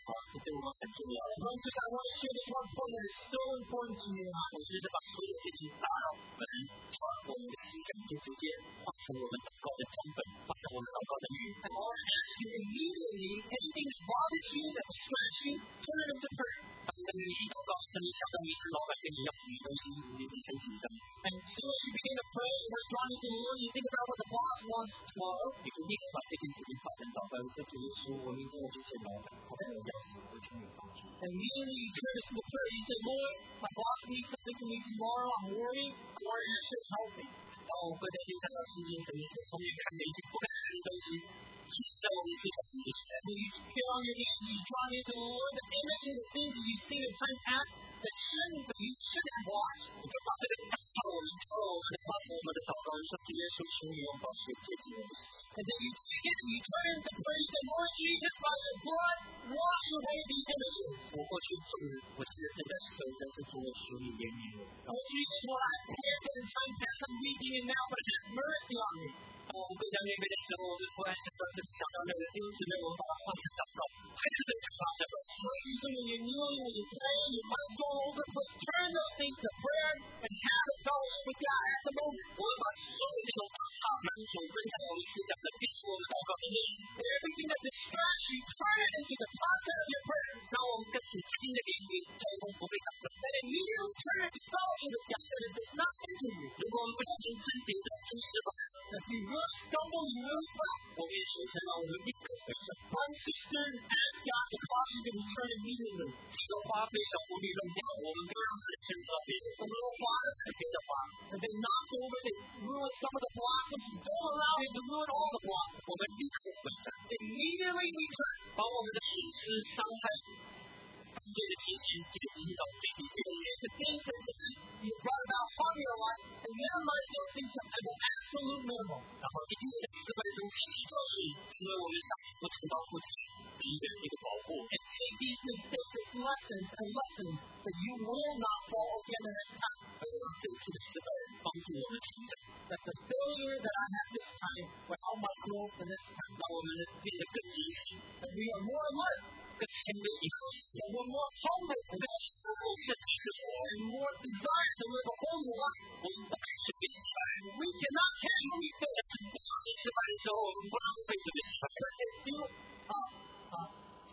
S1: 啊，是对我们很重要的。
S2: Friends, I want to share this one point that is so important to you.
S1: 我就是把所有这些打扰我们、把我们的思想就直接化成我们祷告的章本，化成我们祷告的语。
S2: I want to ask you immediately, anything that bothers you, that distracts you, turn it into prayer.
S1: 当你一祷告，甚至想到你是老板跟你要什么东西，你会很紧张。
S2: And as soon as you begin to pray and we're drawing to the Lord, you think about what the boss wants tomorrow.
S1: 你立刻把这件事情发展祷告，说主耶稣，我明天我就见老板，他跟我要什么，我求你帮助。
S2: And immediately you turn it to prayer. You say, Lord, my boss needs something from me tomorrow. I'm worried. I want to ask you to help me.
S1: 当我们会在接下来亲近神的时候，从面看的一些不该看的东西，其实在我们思想里面。
S2: When you get on your knees and you draw near to the Lord, the image and the things that you've seen in time past that shouldn't, that you should have watched.
S1: 我就把这个打上我们之后，我们发出我们的祷告，说主耶稣，求你用宝血洁净我们。
S2: And then you take it and you turn it into prayer and say, Lord Jesus, by your blood, wash away these images.
S1: 我过去做，我现在正在受，但是主我求你怜悯我。
S2: Lord Jesus, what I planted in time past, I'm weeping it now, but have mercy on me.
S1: 当我跪在那边的时候，我就突然想到，就想到那个因此呢，我把它换成祷告，还是在想发生了。
S2: So when you're kneeling, when you're praying, your mind's going over, but turn those things to prayer and have a fellowship with God at the moment.
S1: 我会把所有这种打岔、满足、分享我们思想的，变成我们祷告的内容。
S2: Everything that distracts you, turn it into the content of your prayer.
S1: 让我们跟主之间的连接交通不被打断。
S2: And immediately turn it to fellowship with God that it does not hinder you.
S1: 如果我们不小心真跌倒、真失败，
S2: If you really stumble, you really fall.
S1: 我们也求神让我们立刻回转。
S2: One sister asked God to cause you to return immediately.
S1: 这个花被小狐狸扔掉，我们刚刚才见到别人，
S2: The little flower,
S1: 是别的花，
S2: and they knocked over, they ruined some of the blossoms. You don't allow him to ruin all the blossoms.
S1: 我们立刻回转，
S2: Immediately return.
S1: 把我们的损失、伤害、犯罪的情形减低到最低。
S2: The things that you brought about from your life and minimize those things to an absolute minimum.
S1: 然后一定的失败中吸取教训，成为我们下次不重蹈覆辙的一个一个保护。
S2: And take these mistakes as lessons and lessons that you will not fall again the next time.
S1: 而且让这次的失败帮助我们成长，
S2: That the failure that I have this time will help my growth the next time.
S1: 让我们变得更积极、
S2: That we are more alert,
S1: 更谦卑以后，
S2: that we're more humble,
S1: 更甚至是我
S2: and more desire to live a holy life.
S1: 我们不可以随便失败。
S2: We cannot catch when we fail.
S1: 不小心失败的时候，我们不浪费这个失败，
S2: If you, uh, uh,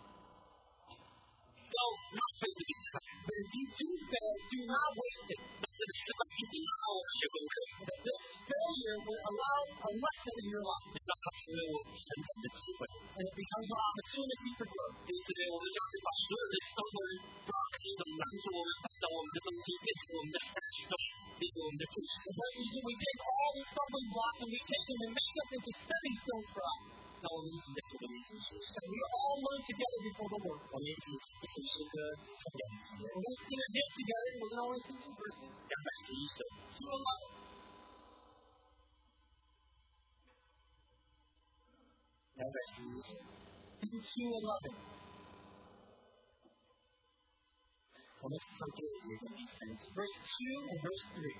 S1: 不要浪费这个失败。
S2: but if you do fail, do not waste it.
S1: 但这个失败一定要让我们学功课，
S2: That this failure will allow a lesson in your life.
S1: 让它成为我们成长的机会。
S2: And it becomes an opportunity for growth.
S1: 因此呢，我们将是把所有的伤痕、不让可以怎么拦住我们、绊倒我们的东西，变成我们的山石洞，变成我们的故事。
S2: The verse is that we take all these stumbling blocks and we take them and make them into stepping stones for us.
S1: 让我们一起在主的面前学习，
S2: And we all learn together before the Lord.
S1: 我们一起一首诗歌唱两集，
S2: And let's sing a hymn together. We're going to always sing two verses.
S1: 两百十一首，
S2: two eleven.
S1: 两百十一首。
S2: Hymn two eleven.
S1: 我们唱第二节跟第三节。
S2: Verse two and verse three.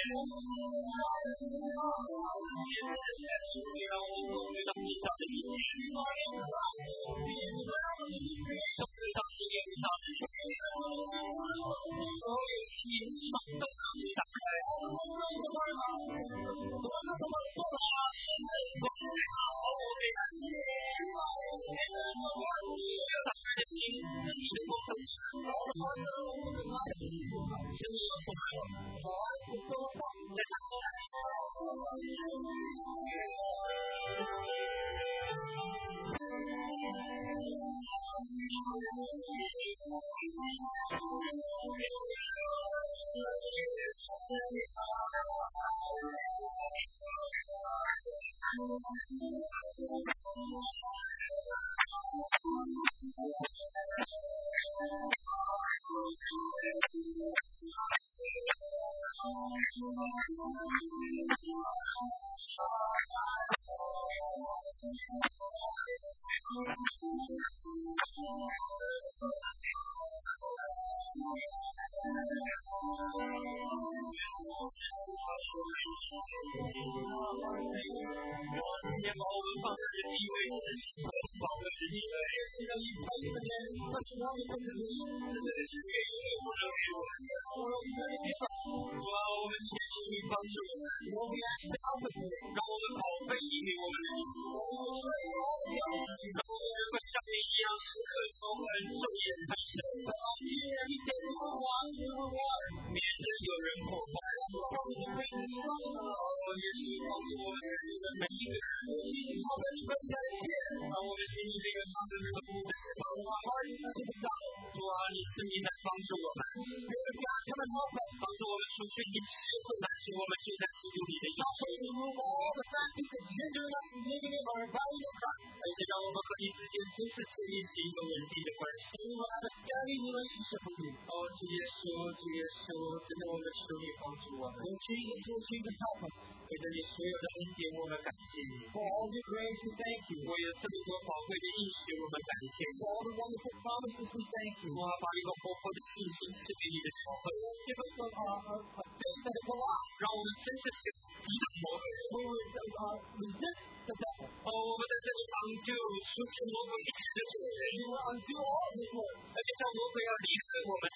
S1: 让我们回到平常的境界，回到心灵上的境界，所有心灵上的上帝打开，打开的心，你的光照起来，生命要出来了，在打开。今天把我们放在这地位，真的是宝贵的地位。现在一拍一个人，那是哪里的人？这真的是可以永远不能给我们的。哇，我们谢谢你帮助我们，我们也是他们，让我们宝贝引领我们的主，让我们能够像你一样时刻充满昼夜开神，免得有人破坏。我也是帮助我们的每一个人，让我们心里这个长的这个不的时候，主啊，你是你来帮助我们，帮助我们除去一切困难，使我们就在基督里的要求。而且让我们和你之间真是建立起一个稳定的关系。哦，主耶稣，主耶稣，真的我们求你帮助我们。为着你所有的恩典，我们感谢你。为了这么多宝贵的应许，我们感谢你。我把一个活泼的信心赐给你的教会，让我们真的是抵挡魔鬼。哦，我们在这里undo出去魔鬼一切的罪，而且叫魔鬼要离开我们。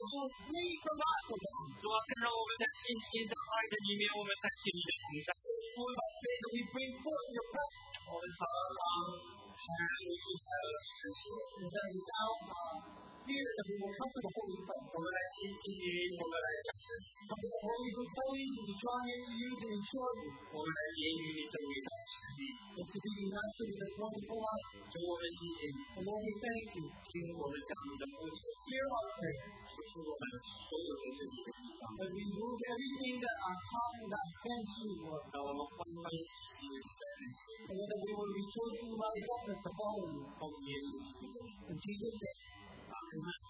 S1: 主啊，更让我们在信心在爱的里面，我们感谢你的同在。我们常常是如此的事情，我们来亲近你，我们来相信你，我们来言语你这伟大的实力。主，我们谢谢你，听我们讲你的呼求，说出我们所有的这些地方，让我们欢欢喜喜的起来感谢。奉耶稣基督的名，阿门。